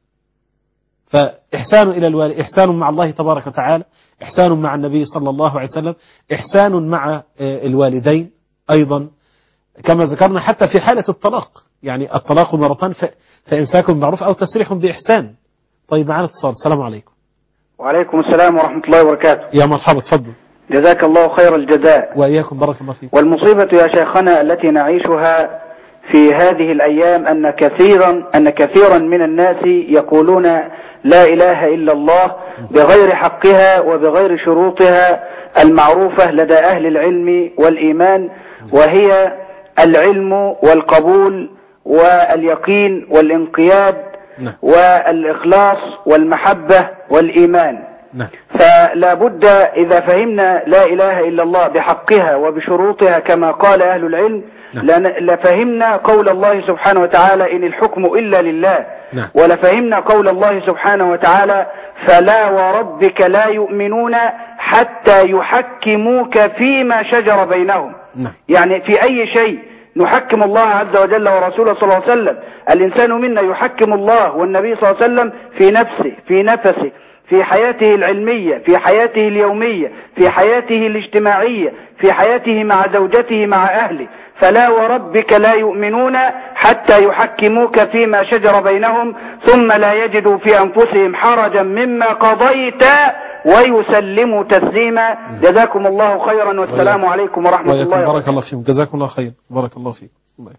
فإحسان إلى الوالد، إحسان مع الله تبارك وتعالى، إحسان مع النبي صلى الله عليه وسلم، إحسان مع الوالدين أيضا كما ذكرنا حتى في حالة الطلاق، يعني الطلاق مرتان فإمساك بمعروف أو تسريح بإحسان. طيب معنا اتصال. السلام عليكم. وعليكم السلام ورحمة الله وبركاته. يا مرحبا، تفضل. جزاك الله خير الجزاء. وإياكم، بارك الله فيك. والمصيبة يا شيخنا التي نعيشها في هذه الأيام أن كثيرا أن كثيرا من الناس يقولون لا إله إلا الله بغير حقها وبغير شروطها المعروفة لدى أهل العلم والإيمان، وهي العلم والقبول واليقين والانقياد والإخلاص والمحبة والإيمان. فلا بد إذا فهمنا لا إله إلا الله بحقها وبشروطها كما قال أهل العلم لفهمنا قول الله سبحانه وتعالى إن الحكم إلا لله، ولفهمنا قول الله سبحانه وتعالى فلا وربك لا يؤمنون حتى يحكموك فيما شجر بينهم. يعني في أي شيء نحكم الله عز وجل ورسوله صلى الله عليه وسلم. الإنسان منا يحكم الله والنبي صلى الله عليه وسلم في نفسه، في نفسه، في حياته العلمية، في حياته اليومية، في حياته الاجتماعية، في حياته مع زوجته مع أهله. فلا وربك لا يؤمنون حتى يحكموك فيما شجر بينهم ثم لا يجدوا في أنفسهم حرجا مما قضيت ويسلموا تسليما. جزاكم الله خيرا والسلام عليكم ورحمة الله وبركاته. بارك الله فيكم. جزاكم الله خير. بارك الله فيكم.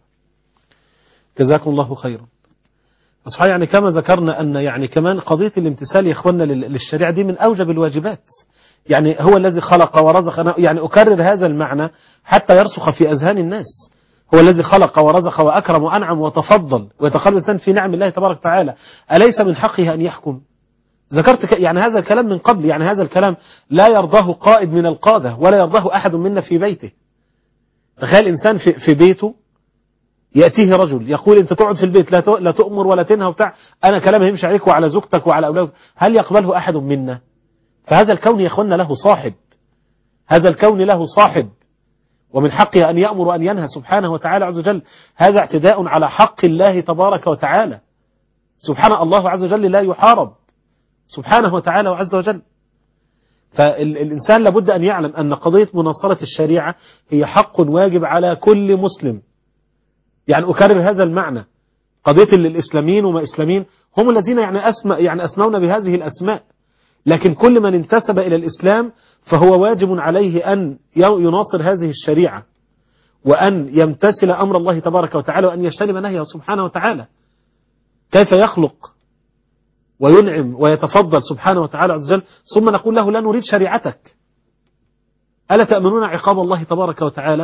جزاكم الله خيرا. صحيح يعني كما ذكرنا أن يعني كمان قضية الامتثال يا إخواننا للشريعة دي من أوجب الواجبات. يعني هو الذي خلق ورزق، أنا يعني أكرر هذا المعنى حتى يرسخ في أذهان الناس. هو الذي خلق ورزق وأكرم وأنعم وتفضل ويتقلب الإنسان في نعم الله تبارك وتعالى، أليس من حقه أن يحكم؟ ذكرت يعني هذا الكلام من قبل، يعني هذا الكلام لا يرضاه قائد من القادة ولا يرضاه أحد منا في بيته. تخيل إنسان في, في بيته يأتيه رجل يقول أنت تقعد في البيت لا لا تؤمر ولا تنهى وبتاع، أنا كلامي يمشي عليك وعلى زوجتك وعلى أولادك، هل يقبله أحد منا؟ فهذا الكون يا أخوانا له صاحب، هذا الكون له صاحب، ومن حقه أن يأمر وأن ينهى سبحانه وتعالى عز وجل. هذا اعتداء على حق الله تبارك وتعالى. سبحان الله عز وجل لا يحارب سبحانه وتعالى وعز وجل. فالإنسان لابد أن يعلم أن قضية مناصرة الشريعة هي حق واجب على كل مسلم. يعني أكرر هذا المعنى، قضية الإسلاميين وما إسلاميين هم الذين يعني أسمى يعني أسمون بهذه الأسماء، لكن كل من انتسب إلى الإسلام فهو واجب عليه أن يناصر هذه الشريعة وأن يمتثل أمر الله تبارك وتعالى وأن يجتنب نهيه سبحانه وتعالى. كيف يخلق وينعم ويتفضل سبحانه وتعالى عز وجل ثم نقول له لا نريد شريعتك؟ ألا تأمنون عقاب الله تبارك وتعالى؟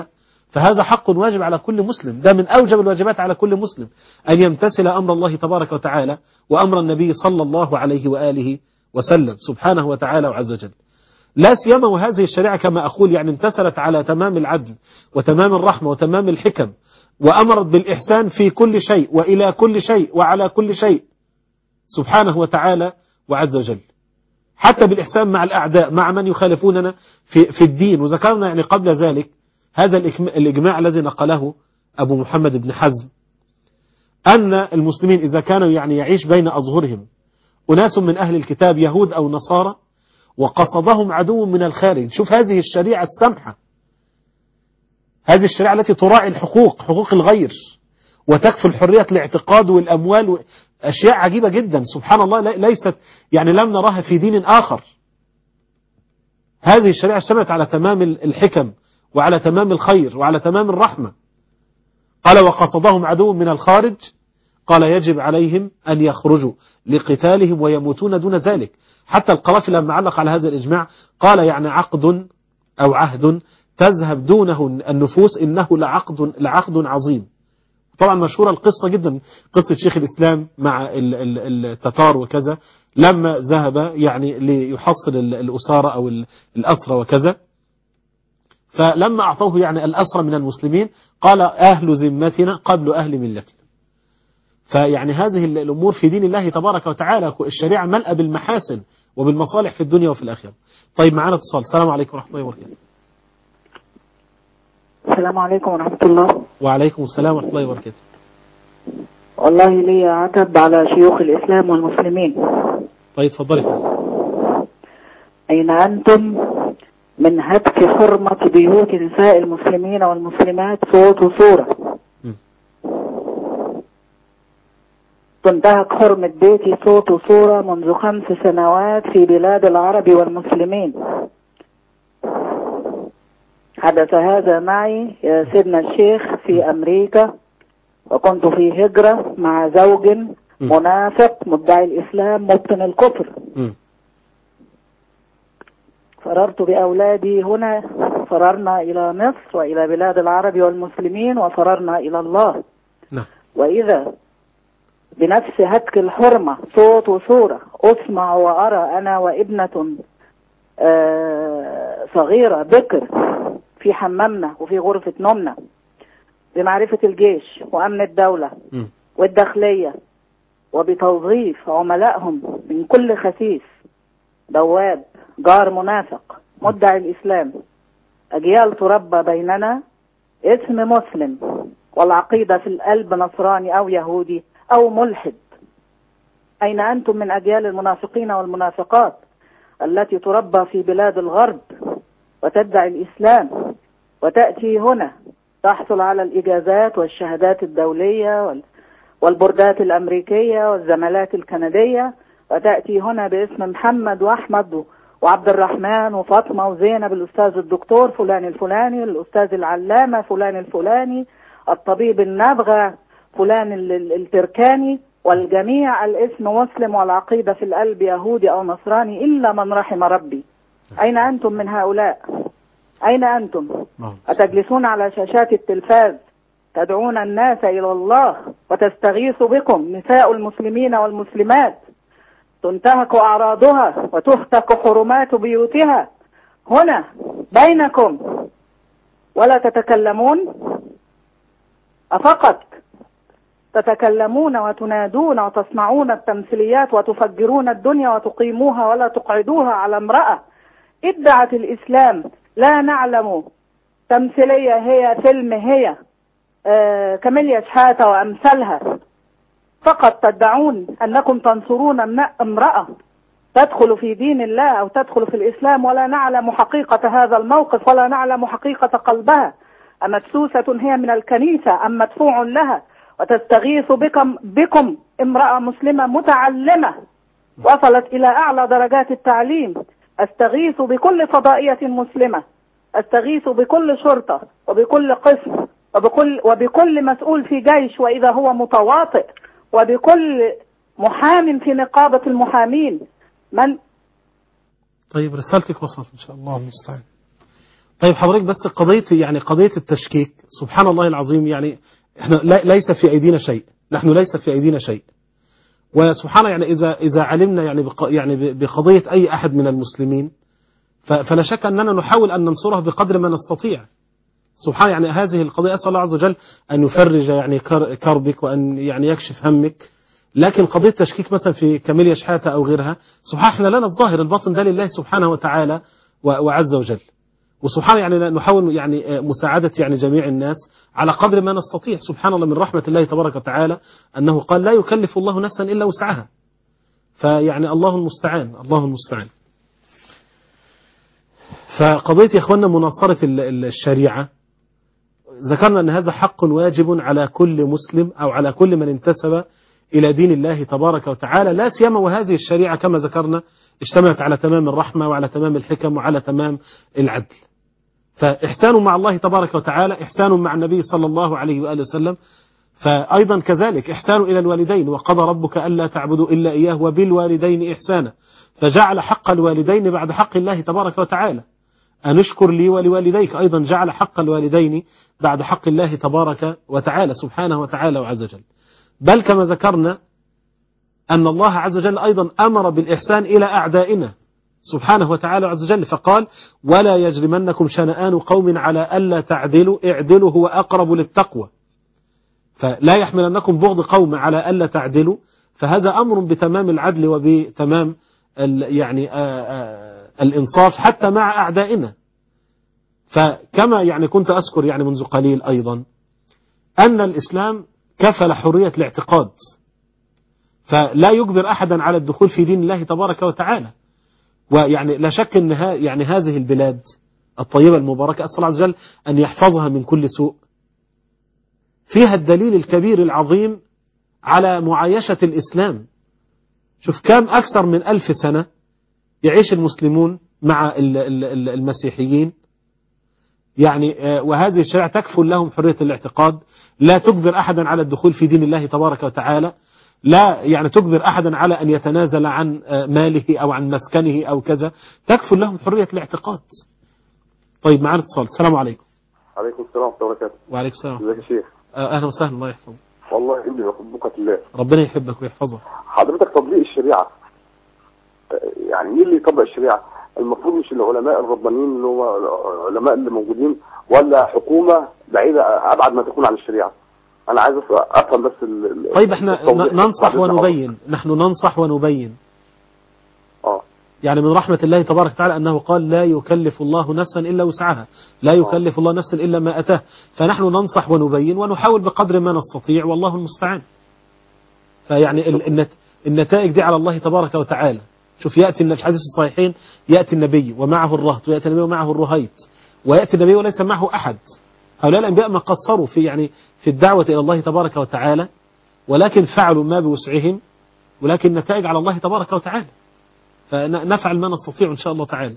فهذا حق واجب على كل مسلم، ده من أوجب الواجبات على كل مسلم أن يمتثل أمر الله تبارك وتعالى وأمر النبي صلى الله عليه وآله وسلم سبحانه وتعالى وعز وجل. لا سيما وهذه الشريعة كما أقول يعني امتثلت على تمام العدل وتمام الرحمة وتمام الحكم، وأمرت بالإحسان في كل شيء وإلى كل شيء وعلى كل شيء سبحانه وتعالى وعز وجل، حتى بالإحسان مع الأعداء مع من يخالفوننا في, في الدين. وذكرنا يعني قبل ذلك هذا الإجماع الذي نقله أبو محمد بن حزم أن المسلمين إذا كانوا يعني يعيش بين أظهرهم أناس من أهل الكتاب يهود أو نصارى وقصدهم عدو من الخارج، شوف هذه الشريعة السمحة، هذه الشريعة التي تراعي الحقوق حقوق الغير وتكفل حرية الاعتقاد والأموال، أشياء عجيبة جدا سبحان الله ليست يعني لم نراها في دين آخر. هذه الشريعة اشتملت على تمام الحكم وعلى تمام الخير وعلى تمام الرحمة. قال وقصدهم عدو من الخارج، قال يجب عليهم أن يخرجوا لقتالهم ويموتون دون ذلك. حتى القرافي لما علق على هذا الإجماع قال يعني عقد أو عهد تذهب دونه النفوس إنه لعقد, لعقد عظيم. طبعا مشهورة القصة جدا، قصة شيخ الإسلام مع التتار وكذا لما ذهب يعني ليحصل الأسارة أو الأسرة وكذا، فلما أعطوه يعني الأسرة من المسلمين قال أهل ذمتنا قبل أهل ملتنا. فيعني هذه الأمور في دين الله تبارك وتعالى الشريعة ملأ بالمحاسن وبالمصالح في الدنيا وفي الآخرة. طيب معنا اتصال. السلام عليكم ورحمة الله وبركاته. السلام عليكم ورحمة الله. وعليكم السلام ورحمة الله وبركاته. والله لي عتب على شيوخ الإسلام والمسلمين. طيب تفضلي. أين أنتم من هتك حرمة بيوت نساء المسلمين والمسلمات صوت وصورة؟ تنتهك حرمة بيتي صوت وصورة منذ خمس سنوات في بلاد العرب والمسلمين. حدث هذا معي يا سيدنا الشيخ في أمريكا، وكنت في هجرة مع زوج منافق مدعي الإسلام مبطن الكفر. فررت بأولادي هنا، فررنا إلى مصر وإلى بلاد العرب والمسلمين وفررنا إلى الله. وإذا بنفس هتك الحرمة صوت وصورة أسمع وأرى أنا وابنة صغيرة بكر في حمامنا وفي غرفة نومنا بمعرفة الجيش وأمن الدولة والداخلية وبتوظيف عملائهم من كل خسيس بواب جار منافق مدعي الإسلام. أجيال تربى بيننا اسم مسلم والعقيدة في القلب نصراني أو يهودي أو ملحد. أين أنتم من أجيال المنافقين والمنافقات التي تربى في بلاد الغرب وتدعي الإسلام وتأتي هنا تحصل على الإجازات والشهادات الدولية والبردات الأمريكية والزمالات الكندية، وتأتي هنا باسم محمد وأحمد وعبد الرحمن وفاطمة وزينب الأستاذ الدكتور فلان الفلاني، الأستاذ العلامة فلان الفلاني، الطبيب النابغة فلان التركاني، والجميع الاسم مسلم والعقيدة في القلب يهودي أو نصراني إلا من رحم ربي. أين أنتم من هؤلاء؟ أين أنتم؟ أتجلسون على شاشات التلفاز تدعون الناس إلى الله وتستغيث بكم نساء المسلمين والمسلمات تنتهك أعراضها وتهتك حرمات بيوتها هنا بينكم ولا تتكلمون؟ أفقط تتكلمون وتنادون وتصنعون التمثيليات وتفجرون الدنيا وتقيموها ولا تقعدوها على امرأة ادعت الإسلام؟ لا نعلم تمثيلية هي فيلم هي آه كاميليا شحاتة وأمثالها، فقط تدعون أنكم تنصرون امرأة تدخل في دين الله أو تدخل في الإسلام ولا نعلم حقيقة هذا الموقف ولا نعلم حقيقة قلبها، أمدسوسة هي من الكنيسة أم مدفوع لها، وتستغيث بكم, بكم امرأة مسلمة متعلمة وصلت إلى أعلى درجات التعليم. أستغيث بكل فضائية مسلمة، أستغيث بكل شرطة وبكل قسم وبكل, وبكل مسؤول في جيش وإذا هو متواطئ وبكل محام في نقابة المحامين. من طيب رسالتك وصلت إن شاء الله المستعان. طيب حضرتك بس قضية يعني قضية التشكيك سبحان الله العظيم، يعني احنا ليس في أيدينا شيء، نحن ليس في أيدينا شيء. وسبحان يعني إذا إذا علمنا يعني يعني بقضية أي أحد من المسلمين فلا شك أننا نحاول أن ننصره بقدر ما نستطيع. سبحان يعني هذه القضية أسأل الله عز وجل أن يفرج يعني كربك وأن يعني يكشف همك. لكن قضية تشكيك مثلا في كاميليا شحاتة أو غيرها، سبحان احنا لنا الظاهر، الباطن ده لله سبحانه وتعالى وعز وجل. وسبحان يعني نحاول يعني مساعدة يعني جميع الناس على قدر ما نستطيع. سبحان الله من رحمة الله تبارك وتعالى أنه قال لا يكلف الله نفسا إلا وسعها. فيعني الله المستعان، الله المستعان. فقضية يا إخواننا مناصرة الشريعة، ذكرنا أن هذا حق واجب على كل مسلم أو على كل من انتسب إلى دين الله تبارك وتعالى، لا سيما وهذه الشريعة كما ذكرنا اشتملت على تمام الرحمة وعلى تمام الحكم وعلى تمام العدل. فإحسان مع الله تبارك وتعالى إحسان مع النبي صلى الله عليه وآله وسلم، فأيضا كذلك إحسان إلى الوالدين، وقضى ربك ألا تعبدوا إلا إياه وبالوالدين إحسانا، فجعل حق الوالدين بعد حق الله تبارك وتعالى. أن اشكر لي ولوالديك، أيضا جعل حق الوالدين بعد حق الله تبارك وتعالى سبحانه وتعالى وعز وجل. بل كما ذكرنا أن الله عز وجل أيضا أمر بالإحسان إلى أعدائنا سبحانه وتعالى وعز وجل، فقال ولا يجرمنكم شنآن قوم على ألا تعدلوا اعدلوا هو أقرب للتقوى. فلا يحملنكم بغض قوم على ألا تعدلوا، فهذا أمر بتمام العدل وبتمام يعني آآ آآ الإنصاف حتى مع أعدائنا. فكما يعني كنت أذكر يعني منذ قليل أيضا أن الإسلام كفل حرية الاعتقاد، فلا يجبر أحدا على الدخول في دين الله تبارك وتعالى. ويعني لا شك أن يعني هذه البلاد الطيبة المباركة أسأل الله عز وجل أن يحفظها من كل سوء، فيها الدليل الكبير العظيم على معايشة الإسلام. شوف كم أكثر من ألف سنة يعيش المسلمون مع المسيحيين، يعني وهذه الشريعة تكفل لهم حرية الاعتقاد، لا تجبر أحدا على الدخول في دين الله تبارك وتعالى، لا يعني تجبر أحدا على أن يتنازل عن ماله أو عن مسكنه أو كذا، تكفل لهم حرية الاعتقاد. طيب معنا اتصال. السلام عليكم. عليكم السلام ورحمة الله وبركاته. وعليكم السلام. ازيك يا شيخ؟ أهلا وسهلا، الله يحفظك. والله إني بحبك الله. ربنا يحبك ويحفظك. حضرتك تطبيق الشريعة، يعني مين اللي يطبق الشريعة؟ المفروض مش العلماء الربانيين اللي هم العلماء اللي موجودين، ولا حكومة بعيدة أبعد ما تكون عن الشريعة؟ أنا عايز أفهم بس ال طيب احنا ننصح ونبين، نحن ننصح ونبين. اه يعني من رحمة الله تبارك وتعالى أنه قال لا يكلف الله نفسا إلا وسعها، لا يكلف الله نفسا إلا ما أتاه، فنحن ننصح ونبين ونحاول بقدر ما نستطيع والله المستعان. فيعني النتائج دي على الله تبارك وتعالى. شوف يأتي في الحديث الصحيحين يأتي النبي ومعه الرهط، ويأتي النبي ومعه الرهيط، ويأتي النبي وليس معه أحد. هؤلاء الأنبياء ما قصروا في يعني في الدعوة إلى الله تبارك وتعالى، ولكن فعلوا ما بوسعهم، ولكن النتائج على الله تبارك وتعالى، فنفعل ما نستطيع إن شاء الله تعالى.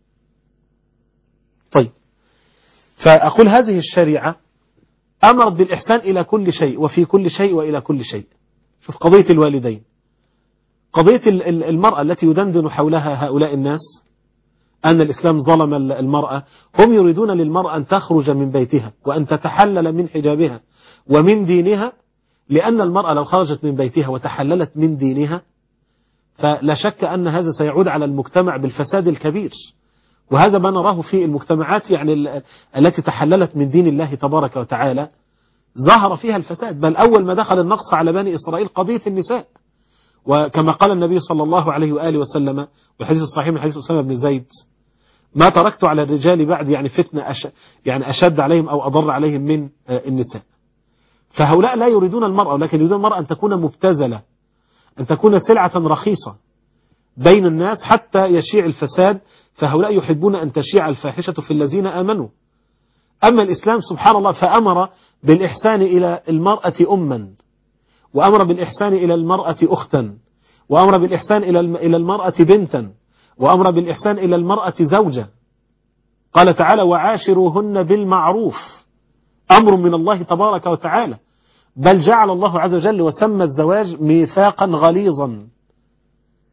طيب فأقول هذه الشريعة أمرت بالإحسان إلى كل شيء وفي كل شيء وإلى كل شيء. شوف قضية الوالدين، قضية المرأة التي يدندن حولها هؤلاء الناس أن الإسلام ظلم المرأة، هم يريدون للمرأة أن تخرج من بيتها وأن تتحلل من حجابها ومن دينها، لأن المرأة لو خرجت من بيتها وتحللت من دينها فلا شك أن هذا سيعود على المجتمع بالفساد الكبير. وهذا ما نراه في المجتمعات يعني التي تحللت من دين الله تبارك وتعالى، ظهر فيها الفساد. بل أول ما دخل النقص على بني إسرائيل قضية النساء، وكما قال النبي صلى الله عليه وآله وسلم والحديث الصحيح من حديث أسامة بن زيد ما تركت على الرجال بعد يعني فتنة أش يعني أشد عليهم أو أضر عليهم من النساء. فهؤلاء لا يريدون المرأة، ولكن يريدون المرأة أن تكون مبتذلة، أن تكون سلعة رخيصة بين الناس حتى يشيع الفساد. فهؤلاء يحبون أن تشيع الفاحشة في الذين آمنوا. أما الإسلام سبحان الله فأمر بالإحسان إلى المرأة أما، وأمر بالإحسان إلى المرأة أختا، وأمر بالإحسان إلى المرأة بنتا، وأمر بالإحسان إلى المرأة زوجة. قال تعالى وعاشروهن بالمعروف، أمر من الله تبارك وتعالى. بل جعل الله عز وجل وسمى الزواج ميثاقا غليظا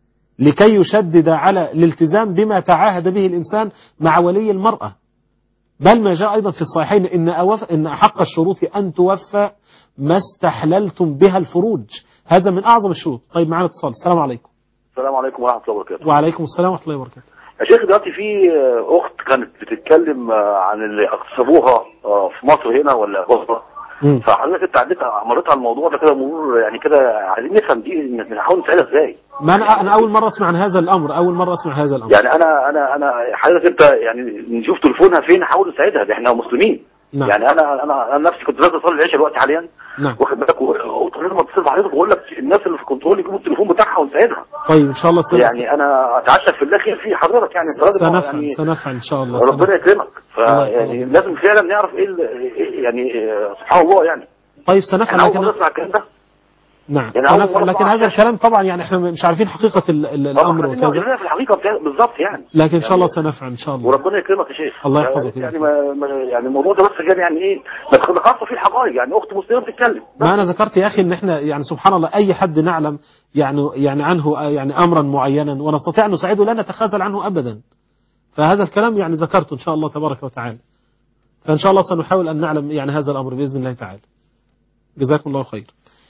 لكي يشدد على الالتزام بما تعاهد به الإنسان مع ولي المرأة. بل ما جاء أيضا في الصحيحين إن, أوف إن أحق الشروط أن توفى ما استحللتم بها الفروج. هذا من أعظم الشروط. طيب معنا اتصال. السلام عليكم. السلام عليكم ورحمة الله وبركاته. وعليكم السلام ورحمة الله وبركاته. يا شيخ دلوقتي في أخت كانت بتتكلم عن اللي اغتصبوها في مصر هنا ولا بره، فحضرتك انت عندك مريت على الموضوع ده كده مرور يعني كده، عايزين نفهم دي نحاول نساعدها ازاي؟ ما انا انا اول مره اسمع عن هذا الامر، اول مره اسمع هذا الامر. يعني انا انا انا حضرتك انت يعني نشوف تليفونها فين نحاول نساعدها، دي احنا مسلمين. نعم. يعني انا انا انا نفسي كنت نازل اصلي العشاء دلوقتي حاليا. نعم. واخد بالك وطلعت ما اتصل بحضرتك واقول لك الناس اللي في الكنترول يجيبوا التليفون بتاعها ونساعدها. طيب ان شاء الله سنفعل. يعني انا اتعشى في الله خير في حضرتك يعني سنفعل يعني سنفعل ان شاء الله. ربنا يكرمك. فيعني لازم فعلا نعرف ايه يعني سبحان الله يعني. طيب سنفعل. لكن نسمع الكلام ده. نعم يعني سنفعل، لكن هذا الكلام طبعا يعني احنا مش عارفين حقيقة الامر وكذا. احنا في الحقيقة بالظبط يعني. لكن ان شاء الله سنفعل ان شاء الله. وربنا يكرمك يا شيخ. الله يحفظك. يعني ما يعني الموضوع ده بس كان يعني ايه بس خاصة فيه الحقائق، يعني اخت مسلمة بتتكلم. ما انا ذكرت يا اخي ان احنا يعني سبحان الله اي حد نعلم يعني يعني عنه يعني امرا معينا ونستطيع ان نساعده لا نتخاذل عنه ابدا. فهذا الكلام يعني ذكرته ان شاء الله تبارك وتعالى. فان شاء الله سنحاول ان نعلم يعني هذا الامر باذن الله تعالى. جزاكم الله خير.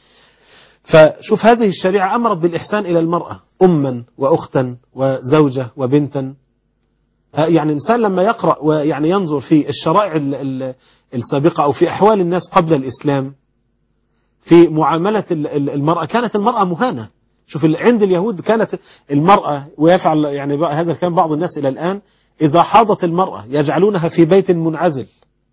فشوف هذه الشريعة أمرت بالإحسان إلى المرأة أما وأختا وزوجة وبنتا. يعني الإنسان لما يقرأ ويعني ينظر في الشرائع السابقة أو في أحوال الناس قبل الإسلام في معاملة المرأة، كانت المرأة مهانة. شوف عند اليهود كانت المرأة ويفعل يعني هذا كان بعض الناس إلى الآن إذا حاضت المرأة يجعلونها في بيت منعزل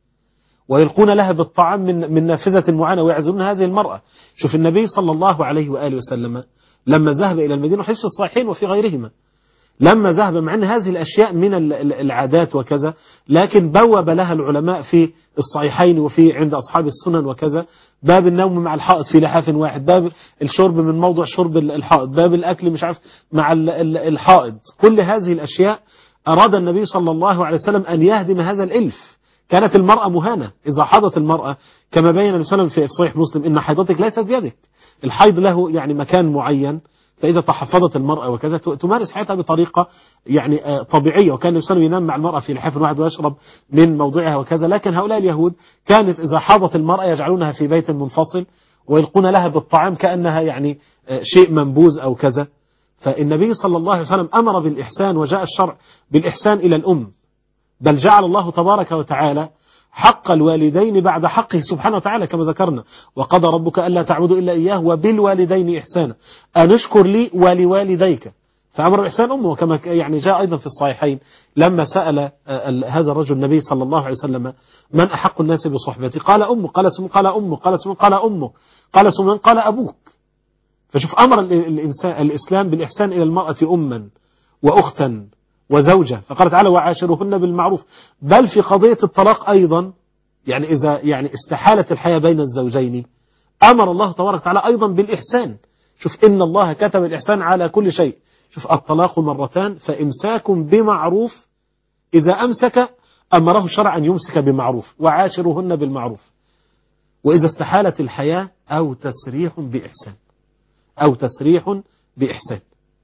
ويلقون لها بالطعام من من نافذة معينة ويعزلون هذه المرأة. شوف النبي صلى الله عليه وآله وسلم لما ذهب إلى المدينة وحديث الصحيحين وفي غيرهما، لما ذهب مع أن هذه الأشياء من العادات وكذا، لكن بوب لها العلماء في الصحيحين وفي عند أصحاب السنن وكذا باب النوم مع الحائط في لحاف واحد، باب الشرب من موضع شرب الحائط، باب الأكل مش عارف مع الحائط. كل هذه الأشياء أراد النبي صلى الله عليه وسلم أن يهدم هذا الإلف. كانت المرأة مهانة. إذا حضت المرأة كما بين النبي صلى الله عليه وسلم في صحيح مسلم إن حيضتك ليست بيدك، الحيض له يعني مكان معين، فإذا تحفظت المرأة وكذا تمارس حياتها بطريقة يعني طبيعية. وكان النبي صلى الله عليه وسلم ينام مع المرأة في لحاف واحد ويشرب من موضعها وكذا. لكن هؤلاء اليهود كانت إذا حاضت المرأة يجعلونها في بيت منفصل ويلقون لها بالطعام كأنها يعني شيء منبوذ أو كذا. فالنبي صلى الله عليه وسلم أمر بالإحسان وجاء الشرع بالإحسان إلى الأم، بل جعل الله تبارك وتعالى حق الوالدين بعد حقه سبحانه وتعالى كما ذكرنا، وقضى ربك ألا تعبدوا إلا إياه وبالوالدين إحسانا أن اشكر لي ولوالديك. فأمر الإحسان أمه كما يعني جاء أيضا في الصحيحين لما سأل هذا الرجل النبي صلى الله عليه وسلم من أحق الناس بصحبتي قال أمه، قال سمو قال أمه، قال سمو قال أمه، قال سمو قال أبوك. فشوف أمر الإنسان الإسلام بالإحسان إلى المرأة أما وأختا وزوجة، فقال تعالى وعاشرهن بالمعروف. بل في قضية الطلاق أيضا يعني إذا يعني استحالت الحياة بين الزوجين أمر الله تبارك وتعالى أيضا بالإحسان. شوف إن الله كتب الإحسان على كل شيء. شوف الطلاق مرتان فإمساك بمعروف، إذا أمسك أمره الشرع أن يمسك بمعروف وعاشرهن بالمعروف. وإذا استحالت الحياة أو تسريح بإحسان أو تسريح بإحسان.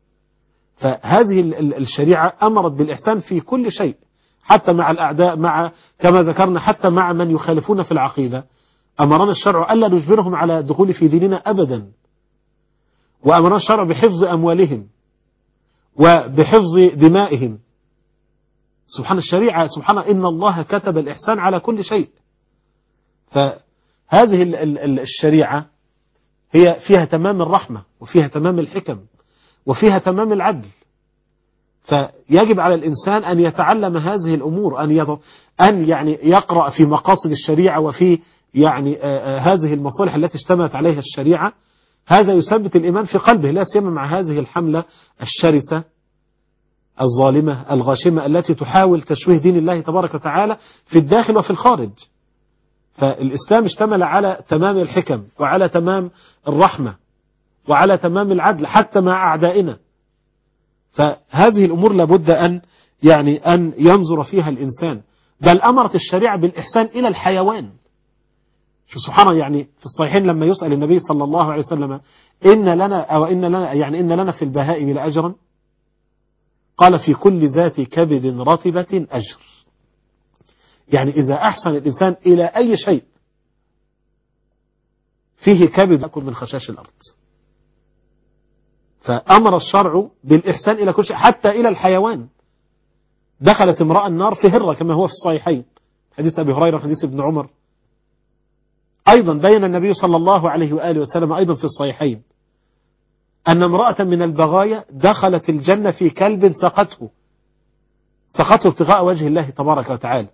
فهذه الشريعة أمرت بالإحسان في كل شيء، حتى مع الأعداء، مع كما ذكرنا حتى مع من يخالفون في العقيدة. أمرنا الشرع ألا نجبرهم على دخول في ديننا أبدا، وأمرنا الشرع بحفظ أموالهم وبحفظ دمائهم. سبحان الشريعة سبحان إن الله كتب الإحسان على كل شيء. فهذه الشريعة هي فيها تمام الرحمة وفيها تمام الحكم وفيها تمام العدل. فيجب على الإنسان أن يتعلم هذه الأمور، أن يض... أن يعني يقرأ في مقاصد الشريعة وفي يعني آه هذه المصالح التي اشتملت عليها الشريعة. هذا يثبت الإيمان في قلبه، لا سيما مع هذه الحملة الشرسة الظالمة الغاشمة التي تحاول تشويه دين الله تبارك وتعالى في الداخل وفي الخارج. فالإسلام اشتمل على تمام الحكم وعلى تمام الرحمة وعلى تمام العدل حتى مع أعدائنا. فهذه الأمور لابد أن يعني أن ينظر فيها الإنسان. بل أمرت الشريعة بالإحسان إلى الحيوان. شو سبحانه يعني في الصحيحين لما يسأل النبي صلى الله عليه وسلم إن لنا أو إن لنا يعني إن لنا في البهائم لأجرا، قال في كل ذات كبد رطبة أجر. يعني إذا أحسن الإنسان إلى أي شيء فيه كبد يأكل من خشاش الأرض. فأمر الشرع بالإحسان إلى كل شيء حتى إلى الحيوان. دخلت امرأة النار في هرة كما هو في الصحيحين، حديث أبي هريرة حديث ابن عمر. أيضا بين النبي صلى الله عليه وآله وسلم أيضا في الصحيحين أن امرأة من البغايا دخلت الجنة في كلب سقته سقته ابتغاء وجه الله تبارك وتعالى.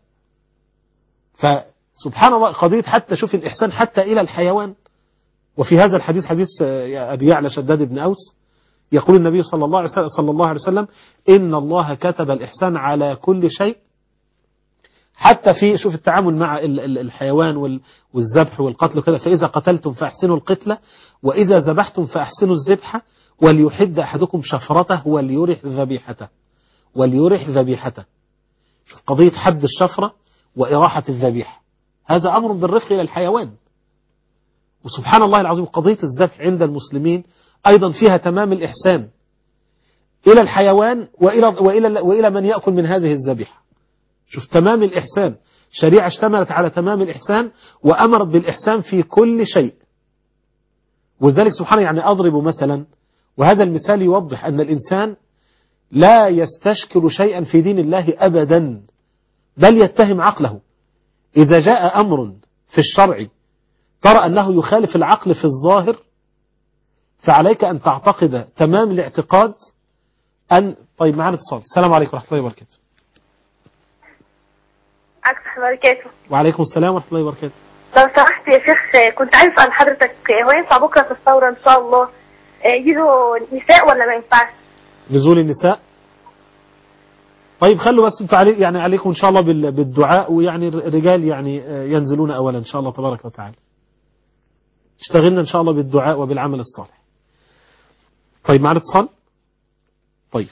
فسبحان الله قضية حتى شوف الإحسان حتى إلى الحيوان. وفي هذا الحديث حديث أبي يعلى شداد بن أوس يقول النبي صلى الله عليه وسلم, صلى الله عليه وسلم إن الله كتب الإحسان على كل شيء حتى في شوف التعامل مع الحيوان والذبح والقتل وكذا. فإذا قتلتم فأحسنوا القتلة وإذا ذبحتم فأحسنوا الذبحة وليحد أحدكم شفرته وليرح ذبيحته وليرح ذبيحته. شوف قضية حد الشفرة وإراحة الذبيحة، هذا أمر بالرفق إلى الحيوان. وسبحان الله العظيم قضية الذبح عند المسلمين أيضا فيها تمام الإحسان إلى الحيوان وإلى, وإلى, وإلى من يأكل من هذه الذبيحة. شوف تمام الإحسان، شريعة اشتملت على تمام الإحسان وأمرت بالإحسان في كل شيء. وذلك سبحانه يعني أضرب مثلا، وهذا المثال يوضح أن الإنسان لا يستشكل شيئا في دين الله أبدا، بل يتهم عقله. إذا جاء أمر في الشرع ترى أنه يخالف العقل في الظاهر فعليك أن تعتقد تمام الاعتقاد أن طيب معنا اتصال. السلام عليكم ورحمة الله وبركاته. عليكم وبركاته. وعليكم السلام ورحمة الله وبركاته. لو سمحت يا شيخ كنت عايز أسأل حضرتك، هو ينفع بكرة في الثورة إن شاء الله يجوا نساء ولا ما ينفعش؟ نزول النساء؟ طيب خلوا بس انتوا علي يعني عليكم إن شاء الله بالدعاء، ويعني الرجال يعني ينزلون أولا إن شاء الله تبارك وتعالى. اشتغلنا إن شاء الله بالدعاء وبالعمل الصالح. طيب معنا اتصال؟ طيب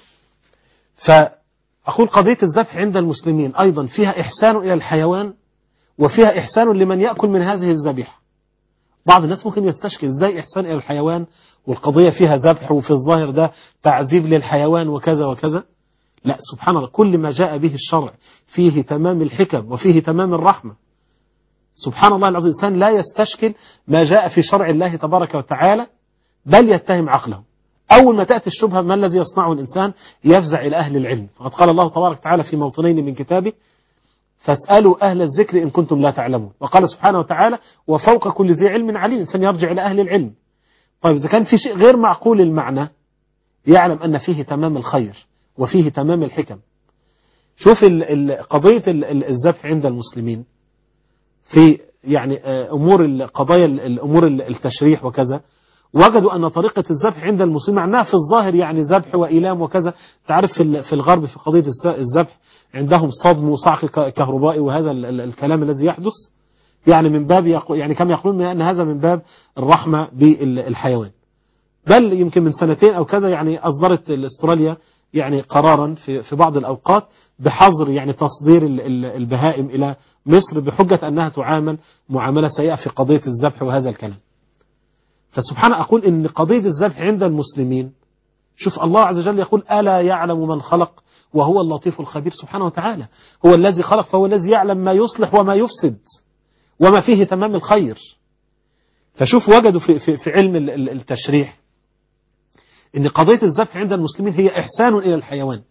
فأقول قضية الذبح عند المسلمين أيضا فيها إحسان إلى الحيوان وفيها إحسان لمن يأكل من هذه الذبيحة. بعض الناس ممكن يستشكل ازاي إحسان إلى الحيوان والقضية فيها ذبح وفي الظاهر ده تعذيب للحيوان وكذا وكذا. لا سبحان الله كل ما جاء به الشرع فيه تمام الحكم وفيه تمام الرحمة. سبحان الله العظيم الإنسان لا يستشكل ما جاء في شرع الله تبارك وتعالى بل يتهم عقله. أول ما تأتي الشبهة ما الذي يصنعه الإنسان؟ يفزع إلى أهل العلم. فقد قال الله تبارك وتعالى في موطنين من كتابه فاسألوا أهل الذكر إن كنتم لا تعلمون. وقال سبحانه وتعالى وفوق كل ذي علم عليم. الإنسان يرجع إلى أهل العلم. طيب إذا كان في شيء غير معقول المعنى يعلم أن فيه تمام الخير وفيه تمام الحكم. شوف قضية الذبح عند المسلمين في يعني أمور القضايا الأمور التشريح وكذا، وجدوا أن طريقة الذبح عند المسلمين معناها في الظاهر يعني ذبح وإيلام وكذا. تعرف في الغرب في قضية الذبح عندهم صدم وصعق كهربائي وهذا الكلام الذي يحدث يعني من باب يعني كما يقولون أن هذا من باب الرحمة بالحيوان. بل يمكن من سنتين أو كذا يعني أصدرت استراليا يعني قرارا في في بعض الأوقات بحظر يعني تصدير البهائم إلى مصر بحجة أنها تعامل معاملة سيئة في قضية الذبح وهذا الكلام. فسبحان أقول إن قضية الذبح عند المسلمين شوف الله عز وجل يقول ألا يعلم من خلق وهو اللطيف الخبير. سبحانه وتعالى هو الذي خلق فهو الذي يعلم ما يصلح وما يفسد وما فيه تمام الخير. فشوف وجدوا في, في, في علم التشريح إن قضية الذبح عند المسلمين هي إحسان إلى الحيوان.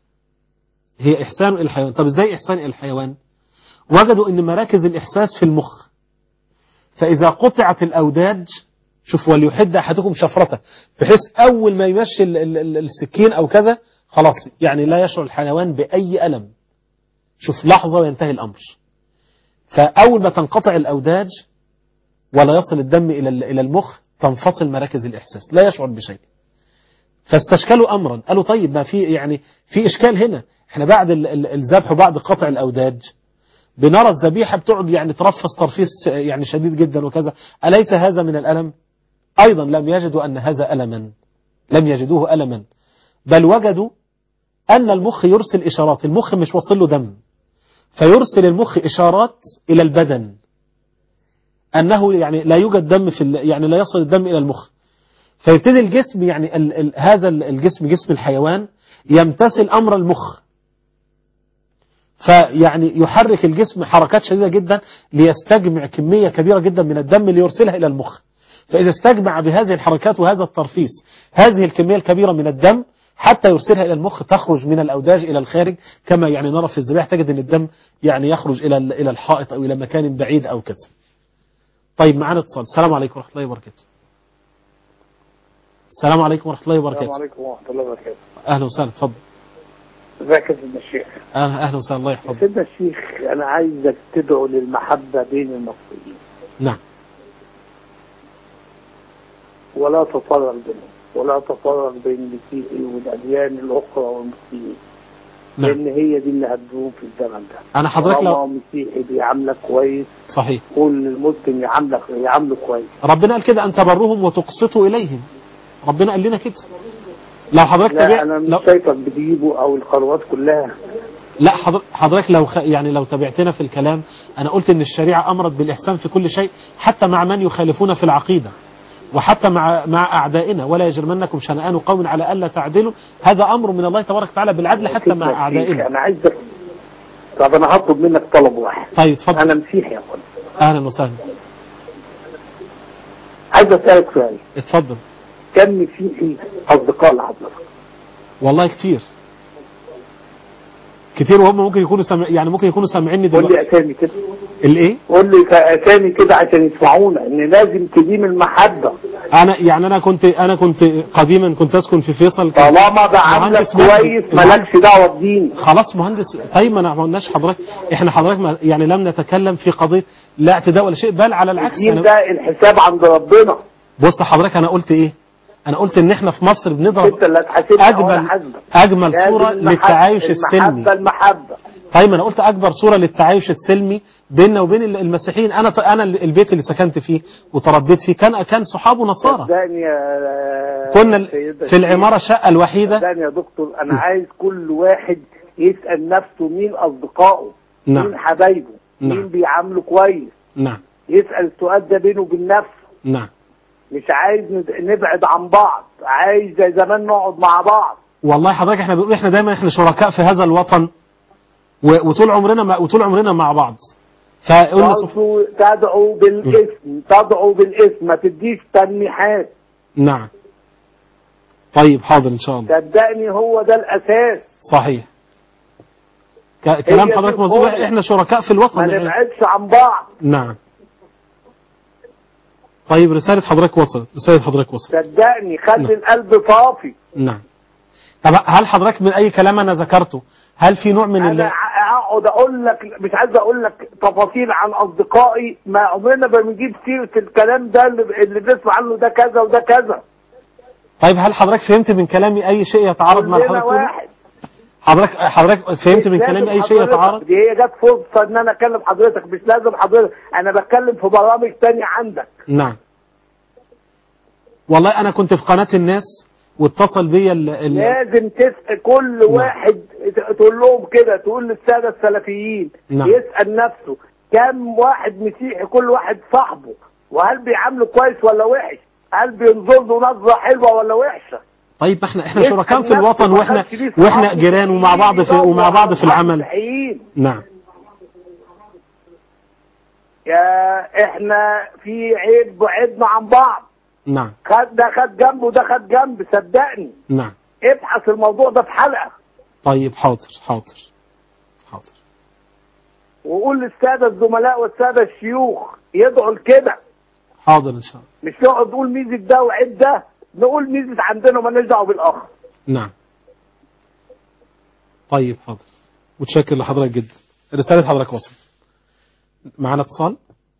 هي إحسان إلى الحيوان. طب إزاي إحسان إلى الحيوان؟ وجدوا إن مراكز الإحساس في المخ، فإذا قطعت الأوداج شوف وليحد أحدكم شفرته بحيث أول ما يمشي السكين أو كذا خلاص يعني لا يشعر الحيوان بأي ألم. شوف لحظة وينتهي الأمر. فأول ما تنقطع الأوداج ولا يصل الدم إلى إلى المخ تنفصل مراكز الإحساس لا يشعر بشيء. فاستشكلوا أمرا قالوا طيب ما في يعني في إشكال هنا، احنا بعد الذبح وبعد قطع الأوداج بنرى الذبيحة بتقعد يعني ترفس ترفيس يعني شديد جدا وكذا، أليس هذا من الألم؟ أيضا لم يجدوا أن هذا ألما، لم يجدوه ألما، بل وجدوا أن المخ يرسل إشارات. المخ مش وصل له دم فيرسل المخ إشارات إلى البدن أنه يعني لا يوجد دم في يعني لا يصل الدم إلى المخ. فيبتدي الجسم يعني ال ال هذا الجسم جسم الحيوان يمتثل أمر المخ. فيعني يحرك الجسم حركات شديدة جدا ليستجمع كمية كبيرة جدا من الدم ليرسلها إلى المخ. فإذا استجمع بهذه الحركات وهذا الترفيس هذه الكمية الكبيرة من الدم حتى يرسلها إلى المخ تخرج من الأوداج إلى الخارج، كما يعني نرى في الذبائح تجد أن الدم يعني يخرج إلى إلى الحائط أو إلى مكان بعيد أو كذا. طيب معنا اتصال. السلام عليكم ورحمة الله وبركاته. السلام عليكم ورحمة الله وبركاته. السلام عليكم ورحمة الله وبركاته. أهلا وسهلا، اتفضل. ازيك يا سيدنا الشيخ؟ أهلا أهلا وسهلا، الله يحفظك. سيدنا الشيخ أنا عايزك تدعو للمحبة بين المصريين. نعم. ولا تفرق بينهم، ولا تفرق بين المسيحي والأديان الأخرى والمسلمين. نعم. لأن هي دي اللي هتدوم في الزمن ده. أنا حضرتك لو مسيحي بيعاملك كويس صحيح كل المسلم يعاملك يعامله كويس. ربنا قال كده أن تبرهم وتقسطوا إليهم، ربنا قال لنا كده. لو حضرتك لا تبع... أنا مش لو... شايفك بتجيبه أو القنوات كلها. لا حضر... حضرتك لو خ... يعني لو تابعتنا في الكلام أنا قلت إن الشريعة أمرت بالإحسان في كل شيء حتى مع من يخالفون في العقيدة وحتى مع مع أعدائنا، ولا يجرمنكم شنآن قوم على ألا تعدلوا، هذا أمر من الله تبارك وتعالى بالعدل حتى مع أعدائنا. أنا عايزك، طب أنا هطلب منك طلب واحد. طيب اتفضل. أنا مسيحي يا أخوان. أهلا وسهلا. عايز أسألك سؤال. اتفضل. كم مسيحي أصدقاء لحضرتك؟ والله كتير كتير، وهم ممكن يكونوا سمع... يعني ممكن يكونوا سامعيني دلوقتي. قول لي أسامي كده. الايه؟ قول لي أسامي كده عشان يسمعونا، إن لازم تديم المحبة. انا يعني انا كنت انا كنت قديما كنت اسكن في فيصل. طالما بعاملك كويس مالكش دعوة بدين. خلاص مهندس. طيب ما انا ما قلناش حضرتك، احنا حضرتك ما يعني لم نتكلم في قضيه لا اعتداء ولا شيء، بل على العكس. الدين ده الحساب عند ربنا. بص حضرتك انا قلت ايه؟ انا قلت ان احنا في مصر بنضرب اجمل اجمل صوره للتعايش السلمي. المحبة المحبة. طيب انا قلت اكبر صوره للتعايش السلمي بيننا وبين المسيحيين. انا انا البيت اللي سكنت فيه وتربيت فيه كان كان صحابه نصارى. كنا في العماره الشقه الوحيده. صدقني يا دكتور انا عايز كل واحد يسال نفسه مين اصدقائه. نعم. مين حبايبه. نعم. مين بيعامله كويس. نعم. يسال السؤال ده بينه وبين نفسه. نعم. مش عايز نبعد عن بعض، عايز زي زمان نقعد مع بعض. والله حضرتك احنا بنقول احنا دايما احنا شركاء في هذا الوطن وطول عمرنا وطول عمرنا مع بعض. فقلنا تدعو بالاسم، تدعو بالاسم، ما تديش تلميحات. نعم. طيب حاضر ان شاء الله. صدقني هو ده الاساس. صحيح. كلام حضرتك مظبوط، احنا شركاء في الوطن، ما نبعدش عن بعض. نعم. طيب رسالة حضرتك وصلت، رسالة حضرتك وصلت. صدقني خلي نعم. القلب صافي. نعم. طب هل حضرتك من أي كلام أنا ذكرته هل في نوع من أنا اللي... أقعد أقول لك، مش عايز أقول لك تفاصيل عن أصدقائي، ما عمرنا بنجيب سيرة الكلام ده اللي بنسمع عنه ده كذا وده كذا. طيب هل حضرتك فهمت من كلامي أي شيء يتعارض مع حضرتك؟ واحد. حضرتك حضرتك فهمت من كلامي أي شيء يتعارض؟ دي هي جت فرصة إن أنا أكلم حضرتك، مش لازم حضرتك، أنا بتكلم في برامج تانية عندك. نعم. والله أنا كنت في قناة الناس واتصل بيا ال... ال... لازم تسأل كل نعم. واحد تقول لهم كده، تقول للسادة السلفيين نعم. يسأل نفسه كم واحد مسيحي كل واحد صاحبه، وهل بيعامله كويس ولا وحش، هل بينظر له نظرة حلوة ولا وحشة. طيب احنا احنا شركاء في الوطن واحنا واحنا جيران ومع بعض في ومع بعض في العمل. نعم. يا احنا في عيب بعدنا عن بعض. نعم. خد ده خد جنب وده خد جنب، صدقني. نعم. ابحث الموضوع ده في حلقة. طيب حاضر حاضر حاضر. وقول للسادة الزملاء والسادة الشيوخ يدعوا لكده. حاضر ان شاء الله. مش نقعد نقول ميزة ده وعيب ده، نقول ميزة عندنا وما نرجعوا بالآخر. نعم. طيب حاضر. متشكر لحضرتك جدا. رسالة حضرتك وصل. معنا اتصال.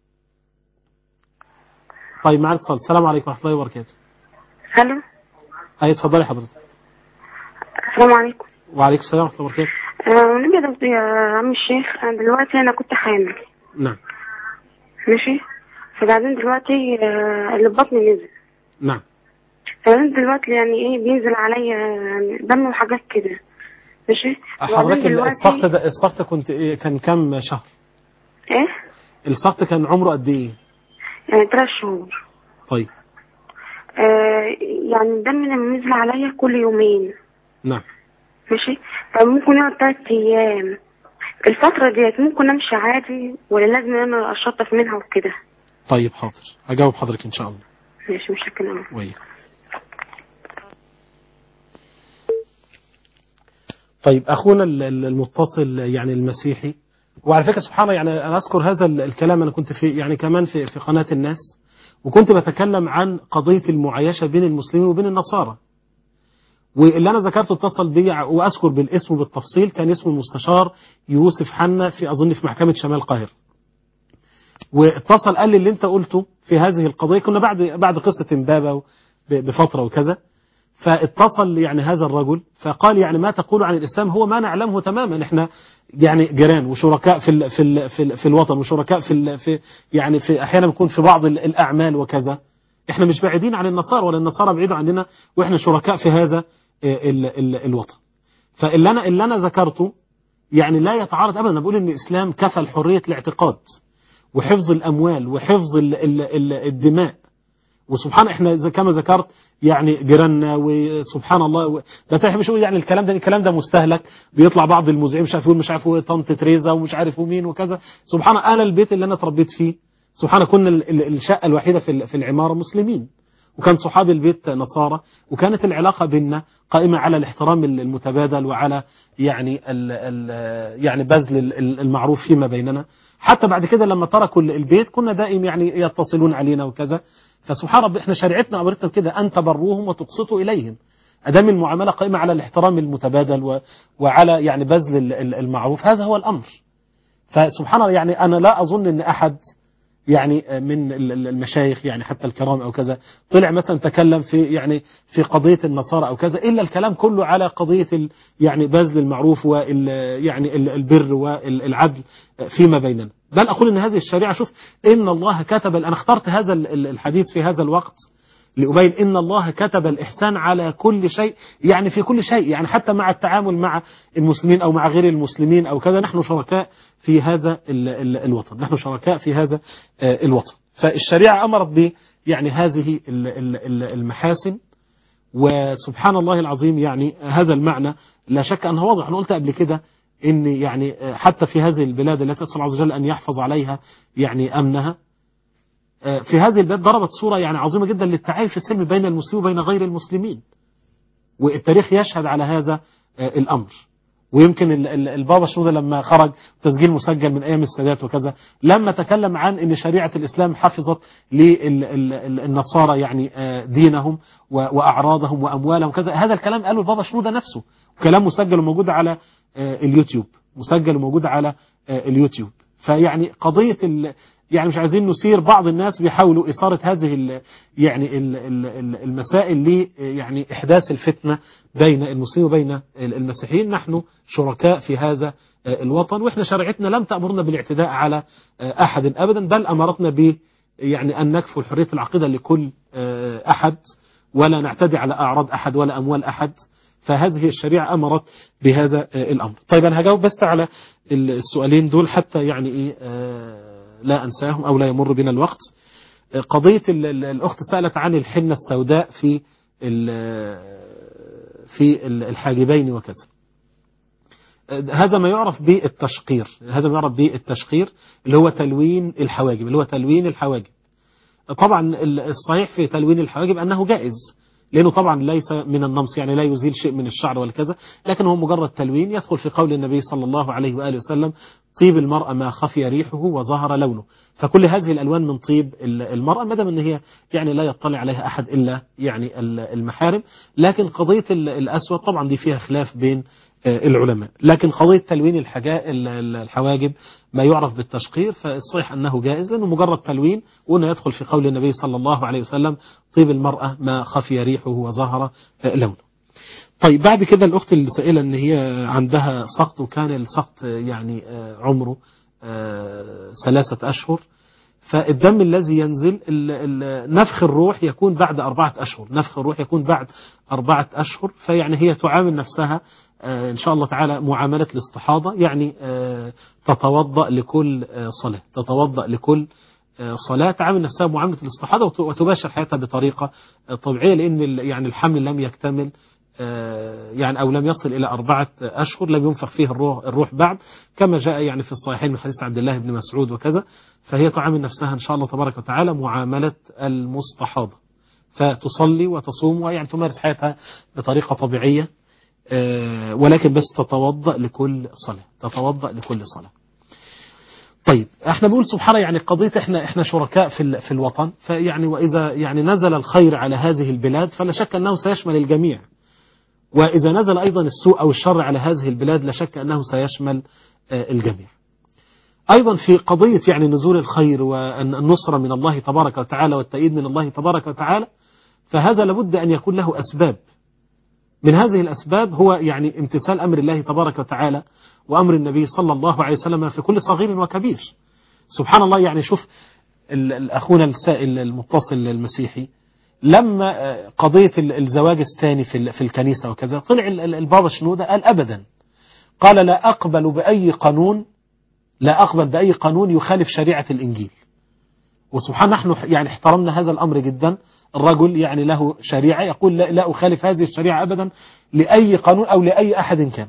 طيب معنا اتصال. السلام عليكم ورحمة الله وبركاته. الو. اي اتفضلي حضرتك. السلام عليكم. وعليكم السلام ورحمة الله وبركاته. نبي يا عم الشيخ، انا دلوقتي انا كنت حامل. نعم. ماشي. فبعدين دلوقتي اللي بطني نزل. نعم. فبعدين دلوقتي يعني ايه بينزل عليا دم وحاجات كده. ماشي. حضرتك السقط ده السقط كنت إيه كان كام شهر؟ ايه؟ السقط كان عمره قد ايه؟ يعني ثلاث شهور. طيب. آه يعني الدم لما نزل عليا كل يومين. نعم. ماشي. طب ممكن يقعد ثلاث ايام، الفترة ديت ممكن امشي عادي ولا لازم انا اشطف منها وكده؟ طيب حاضر، هجاوب حضرتك ان شاء الله. ماشي، مشكلة. ويا طيب اخونا المتصل يعني المسيحي، وعلى فكره سبحان الله يعني انا اذكر هذا الكلام، انا كنت في يعني كمان في في قناه الناس، وكنت بتكلم عن قضيه المعايشه بين المسلمين وبين النصارى. واللي انا ذكرته اتصل بي واذكر بالاسم وبالتفصيل، كان اسمه المستشار يوسف حنا في اظن في محكمه شمال القاهره. واتصل قال لي اللي انت قلته في هذه القضيه، كنا بعد بعد قصه امبابه بفتره وكذا، فاتصل يعني هذا الرجل فقال يعني ما تقول عن الإسلام هو ما نعلمه تماما، احنا يعني جيران وشركاء في ال في ال في, ال في الوطن، وشركاء في, ال في يعني في احيانا بنكون في بعض الأعمال وكذا، احنا مش بعيدين عن النصارى ولا النصارى بعيدوا عننا، واحنا شركاء في هذا ال ال الوطن. فاللي انا اللي انا ذكرته يعني لا يتعارض ابدا. انا بقول ان الإسلام كفل حرية الاعتقاد وحفظ الأموال وحفظ ال ال ال الدماء، وسبحان احنا كما ذكرت يعني جيراننا وسبحان الله و... بس احنا مش بنقول يعني الكلام ده الكلام ده مستهلك، بيطلع بعض المذيعين مش عارف يقول مش عارف طنط تريزا ومش عارف مين وكذا. سبحان الله انا البيت اللي انا اتربيت فيه سبحان كنا الشقه الوحيده في في العماره مسلمين، وكان صحاب البيت نصارى، وكانت العلاقه بيننا قائمه على الاحترام المتبادل وعلى يعني ال ال يعني بذل المعروف فيما بيننا. حتى بعد كده لما تركوا البيت كنا دائم يعني يتصلون علينا وكذا. فسبحان رب احنا شريعتنا امرتنا كده ان تبروهم وتقسطوا اليهم، ادام المعامله قائمه على الاحترام المتبادل و... وعلى يعني بذل المعروف، هذا هو الامر. فسبحان الله يعني انا لا اظن ان احد يعني من المشايخ يعني حتى الكرام او كذا طلع مثلا تكلم في يعني في قضيه النصارى او كذا، الا الكلام كله على قضيه يعني بذل المعروف وال يعني البر والعدل فيما بيننا. بل اقول ان هذه الشريعه، شوف ان الله كتب، انا اخترت هذا الحديث في هذا الوقت لأبين ان الله كتب الإحسان على كل شيء، يعني في كل شيء، يعني حتى مع التعامل مع المسلمين أو مع غير المسلمين أو كذا، نحن شركاء في هذا ال ال الوطن، نحن شركاء في هذا الوطن. فالشريعة أمرت ب يعني هذه المحاسن، وسبحان الله العظيم يعني هذا المعنى لا شك أنه واضح. أنا قلت قبل كده إن يعني حتى في هذه البلاد التي أسأل الله عز وجل أن يحفظ عليها يعني أمنها، في هذه البلاد ضربت صورة يعني عظيمة جدا للتعايش السلمي بين المسلمين وبين غير المسلمين، والتاريخ يشهد على هذا الأمر. ويمكن البابا شنودة لما خرج تسجيل مسجل من أيام السادات وكذا، لما تكلم عن أن شريعة الإسلام حفظت للنصارى يعني دينهم وأعراضهم وأموالهم كذا، هذا الكلام قاله البابا شنودة نفسه، كلام مسجل وموجود على اليوتيوب، مسجل وموجود على اليوتيوب. فيعني قضية يعني مش عايزين نثير، بعض الناس بيحاولوا إثارة هذه ال يعني ال ال المسائل لي يعني إحداث الفتنة بين المسلمين وبين المسيحيين. نحن شركاء في هذا الوطن، وإحنا شريعتنا لم تأمرنا بالاعتداء على أحد أبدا، بل أمرتنا ب يعني أن نكفل حرية العقيدة لكل أحد، ولا نعتدي على أعراض أحد ولا أموال أحد. فهذه الشريعة أمرت بهذا الأمر. طيب أنا هجاوب بس على السؤالين دول حتى يعني إيه لا أنساهم أو لا يمر بنا الوقت. قضية الأخت سألت عن الحنة السوداء في في الحاجبين وكذا. هذا ما يعرف بالتشقير، هذا ما يعرف بالتشقير اللي هو تلوين الحواجب، اللي هو تلوين الحواجب. طبعا الصحيح في تلوين الحواجب أنه جائز، لأنه طبعا ليس من النمص، يعني لا يزيل شيء من الشعر ولا كذا، لكن هو مجرد تلوين يدخل في قول النبي صلى الله عليه وآله وسلم: طيب المرأة ما خفي ريحه وظهر لونه. فكل هذه الألوان من طيب المرأة، ما دام ان هي يعني لا يطلع عليها أحد إلا يعني المحارم. لكن قضية الأسود طبعا دي فيها خلاف بين العلماء، لكن قضية تلوين الحواجب ما يعرف بالتشقير فالصحيح أنه جائز، لأنه مجرد تلوين، وأنه يدخل في قول النبي صلى الله عليه وسلم: طيب المرأة ما خفي ريحه وظهر لونه. طيب بعد كده الأخت اللي سائلة أن هي عندها سقط، وكان السقط يعني عمره ثلاثة أشهر، فالدم الذي ينزل نفخ الروح يكون بعد أربعة أشهر، نفخ الروح يكون بعد أربعة أشهر. فيعني هي تعامل نفسها إن شاء الله تعالى معاملة الاستحاضة، يعني تتوضأ لكل صلاة، تتوضأ لكل صلاة، تعامل نفسها معاملة الاستحاضة وتباشر حياتها بطريقة طبيعية، لأن يعني الحمل لم يكتمل يعني أو لم يصل إلى أربعة أشهر لم ينفخ فيه الروح, الروح بعد، كما جاء يعني في الصحيحين من حديث عبد الله بن مسعود وكذا. فهي تعامل نفسها إن شاء الله تبارك وتعالى معاملة المستحاضة، فتصلي وتصوم ويعني تمارس حياتها بطريقة طبيعية، ولكن بس تتوضأ لكل صلاة، تتوضأ لكل صلاة. طيب احنا بنقول سبحانه يعني قضية احنا احنا شركاء في في الوطن، فيعني وإذا يعني نزل الخير على هذه البلاد فلا شك أنه سيشمل الجميع، وإذا نزل أيضا السوء أو الشر على هذه البلاد لا شك أنه سيشمل الجميع. أيضا في قضية يعني نزول الخير والنصرة من الله تبارك وتعالى والتأييد من الله تبارك وتعالى، فهذا لابد أن يكون له أسباب. من هذه الأسباب هو يعني امتثال أمر الله تبارك وتعالى وأمر النبي صلى الله عليه وسلم في كل صغير وكبير. سبحان الله، يعني شوف الأخونا السائل المتصل المسيحي لما قضية الزواج الثاني في الكنيسة وكذا، طلع البابا شنودة قال أبدا، قال لا أقبل بأي قانون لا أقبل بأي قانون يخالف شريعة الإنجيل. وسبحان نحن يعني احترمنا هذا الأمر جدا، الرجل يعني له شريعة يقول لا, لا أخالف هذه الشريعة أبدا لأي قانون أو لأي أحد كان،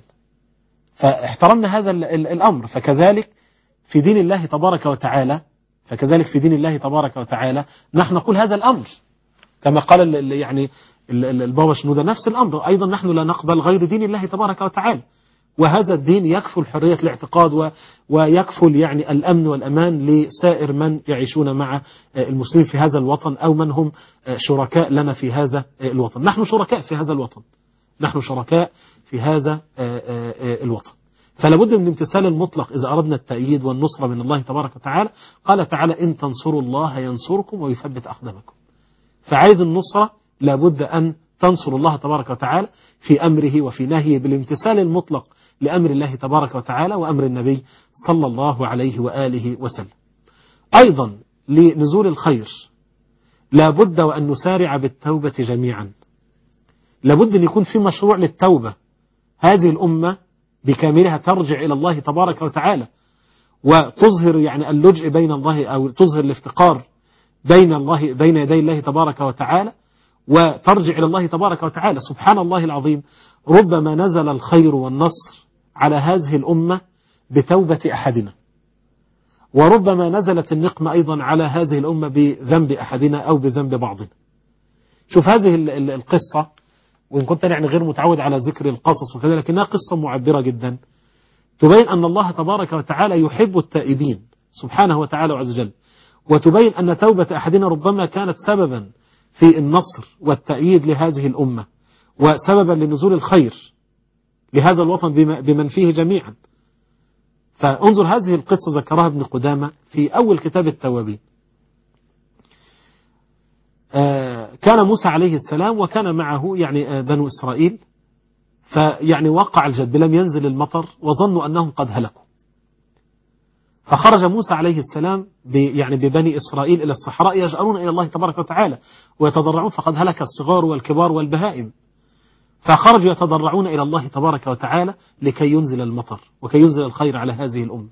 فاحترمنا هذا الأمر. فكذلك في دين الله تبارك وتعالى فكذلك في دين الله تبارك وتعالى نحن نقول هذا الأمر كما قال يعني البابا شنودة، نفس الأمر أيضا نحن لا نقبل غير دين الله تبارك وتعالى، وهذا الدين يكفل حرية الاعتقاد ويكفل يعني الأمن والأمان لسائر من يعيشون مع المسلمين في هذا الوطن أو من هم شركاء لنا في هذا الوطن. نحن شركاء في هذا الوطن نحن شركاء في هذا الوطن فلا بد من امتثال المطلق إذا أردنا التأييد والنصرة من الله تبارك وتعالى. قال تعالى إن تنصروا الله ينصركم ويثبت أقدامكم. فعايز النصرة لابد أن تنصر الله تبارك وتعالى في أمره وفي نهيه بالامتثال المطلق لأمر الله تبارك وتعالى وأمر النبي صلى الله عليه وآله وسلم. أيضا لنزول الخير لابد وأن نسارع بالتوبة جميعا، لابد أن يكون في مشروع للتوبة. هذه الأمة بكاملها ترجع إلى الله تبارك وتعالى وتظهر يعني اللجء بين الله أو تظهر الافتقار بين الله بين يدي الله تبارك وتعالى وترجع إلى الله تبارك وتعالى. سبحان الله العظيم، ربما نزل الخير والنصر على هذه الأمة بتوبة أحدنا، وربما نزلت النقمة أيضا على هذه الأمة بذنب أحدنا أو بذنب بعضنا. شوف هذه القصة، وإن كنت يعني غير متعود على ذكر القصص وكذا، لكنها قصة معبرة جدا تبين أن الله تبارك وتعالى يحب التائبين سبحانه وتعالى وعز وجل، وتبين أن توبة أحدنا ربما كانت سببا في النصر والتأييد لهذه الأمة وسببا لنزول الخير لهذا الوطن بمن فيه جميعا. فانظر هذه القصة ذكرها ابن قدامة في أول كتاب التوابين. كان موسى عليه السلام وكان معه يعني بنو إسرائيل، فيعني وقع الجدب لم ينزل المطر وظنوا أنهم قد هلكوا، فخرج موسى عليه السلام يعني ببني إسرائيل إلى الصحراء يجأرون إلى الله تبارك وتعالى ويتضرعون، فقد هلك الصغار والكبار والبهائم، فخرجوا يتضرعون إلى الله تبارك وتعالى لكي ينزل المطر وكي ينزل الخير على هذه الأمة.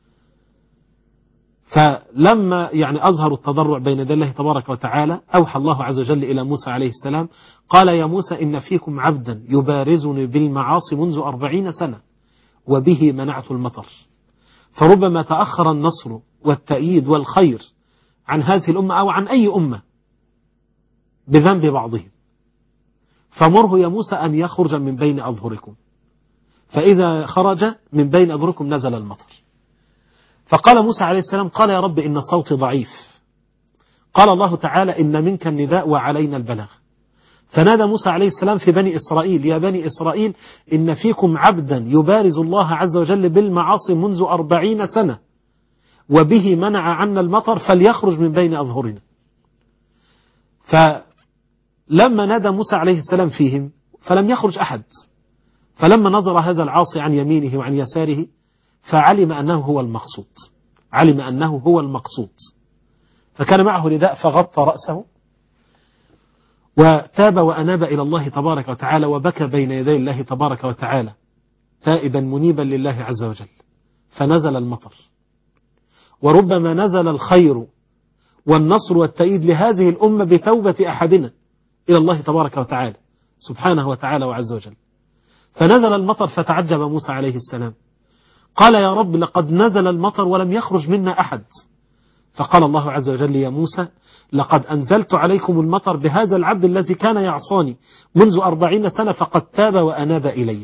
فلما يعني أظهروا التضرع بين يدي الله تبارك وتعالى أوحى الله عز وجل إلى موسى عليه السلام قال يا موسى إن فيكم عبدا يبارزني بالمعاصي منذ أربعين سنة وبه منعت المطر. فربما تأخر النصر والتأييد والخير عن هذه الأمة أو عن أي أمة بذنب بعضهم، فمره يا موسى أن يخرج من بين أظهركم، فإذا خرج من بين أظهركم نزل المطر. فقال موسى عليه السلام قال يا رب إن صوتي ضعيف. قال الله تعالى إن منك النداء وعلينا البلاغ. فنادى موسى عليه السلام في بني إسرائيل يا بني إسرائيل إن فيكم عبدا يبارز الله عز وجل بالمعاصي منذ أربعين سنة وبه منع عنا المطر فليخرج من بين أظهرنا. فلما نادى موسى عليه السلام فيهم فلم يخرج أحد، فلما نظر هذا العاصي عن يمينه وعن يساره فعلم أنه هو المقصود علم أنه هو المقصود فكان معه رداء فغطى رأسه وتاب وأناب إلى الله تبارك وتعالى وبكى بين يدي الله تبارك وتعالى تائبا منيبا لله عز وجل، فنزل المطر. وربما نزل الخير والنصر والتأييد لهذه الأمة بتوبة أحدنا إلى الله تبارك وتعالى سبحانه وتعالى وعز وجل. فنزل المطر فتعجب موسى عليه السلام، قال يا رب لقد نزل المطر ولم يخرج منا أحد. فقال الله عز وجل يا موسى لقد أنزلت عليكم المطر بهذا العبد الذي كان يعصاني منذ أربعين سنة فقد تاب وأناب إلي.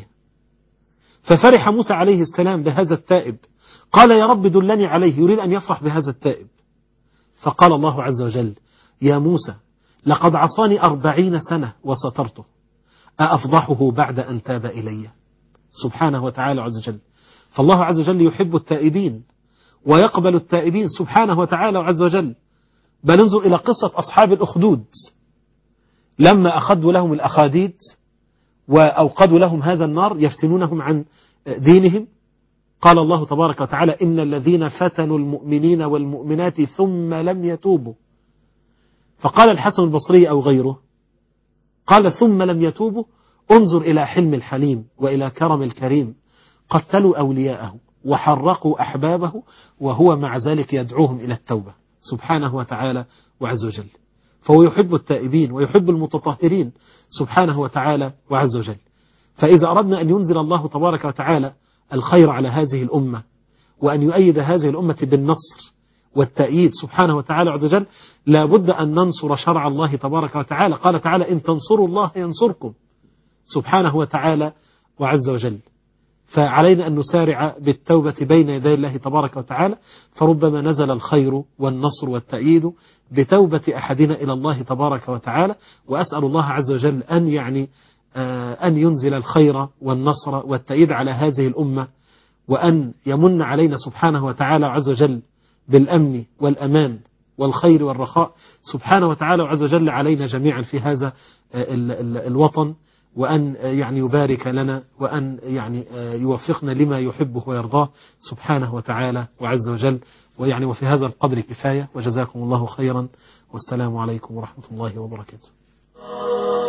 ففرح موسى عليه السلام بهذا التائب، قال يا رب دلني عليه، يريد أن يفرح بهذا التائب. فقال الله عز وجل يا موسى لقد عصاني أربعين سنة وسترته، أأفضحه بعد أن تاب إلي؟ سبحانه وتعالى عز وجل. فالله عز وجل يحب التائبين ويقبل التائبين سبحانه وتعالى عز وجل. بل انظر إلى قصة أصحاب الأخدود لما أخذوا لهم الأخاديد وأوقدوا لهم هذا النار يفتنونهم عن دينهم. قال الله تبارك وتعالى إن الذين فتنوا المؤمنين والمؤمنات ثم لم يتوبوا. فقال الحسن البصري أو غيره قال ثم لم يتوبوا انظر إلى حلم الحليم وإلى كرم الكريم، قتلوا أولياءه وحرقوا أحبابه وهو مع ذلك يدعوهم إلى التوبة سبحانه وتعالى وعز وجل. فهو يحب التائبين ويحب المتطهرين سبحانه وتعالى وعز وجل. فإذا أردنا أن ينزل الله تبارك وتعالى الخير على هذه الأمة وأن يؤيد هذه الأمة بالنصر والتأييد سبحانه وتعالى عز وجل لا بد أن ننصر شرع الله تبارك وتعالى. قال تعالى إن تنصروا الله ينصركم سبحانه وتعالى وعز وجل. فعلينا أن نسارع بالتوبة بين يدي الله تبارك وتعالى، فربما نزل الخير والنصر والتأييد بتوبة أحدنا إلى الله تبارك وتعالى. وأسأل الله عز وجل أن يعني أن ينزل الخير والنصر والتأييد على هذه الأمة، وأن يمن علينا سبحانه وتعالى عز وجل بالأمن والأمان والخير والرخاء سبحانه وتعالى وعز وجل علينا جميعا في هذا الوطن، وأن يعني يبارك لنا وأن يعني يوفقنا لما يحبه ويرضاه سبحانه وتعالى وعز وجل. ويعني وفي هذا القدر كفاية، وجزاكم الله خيرا، والسلام عليكم ورحمة الله وبركاته.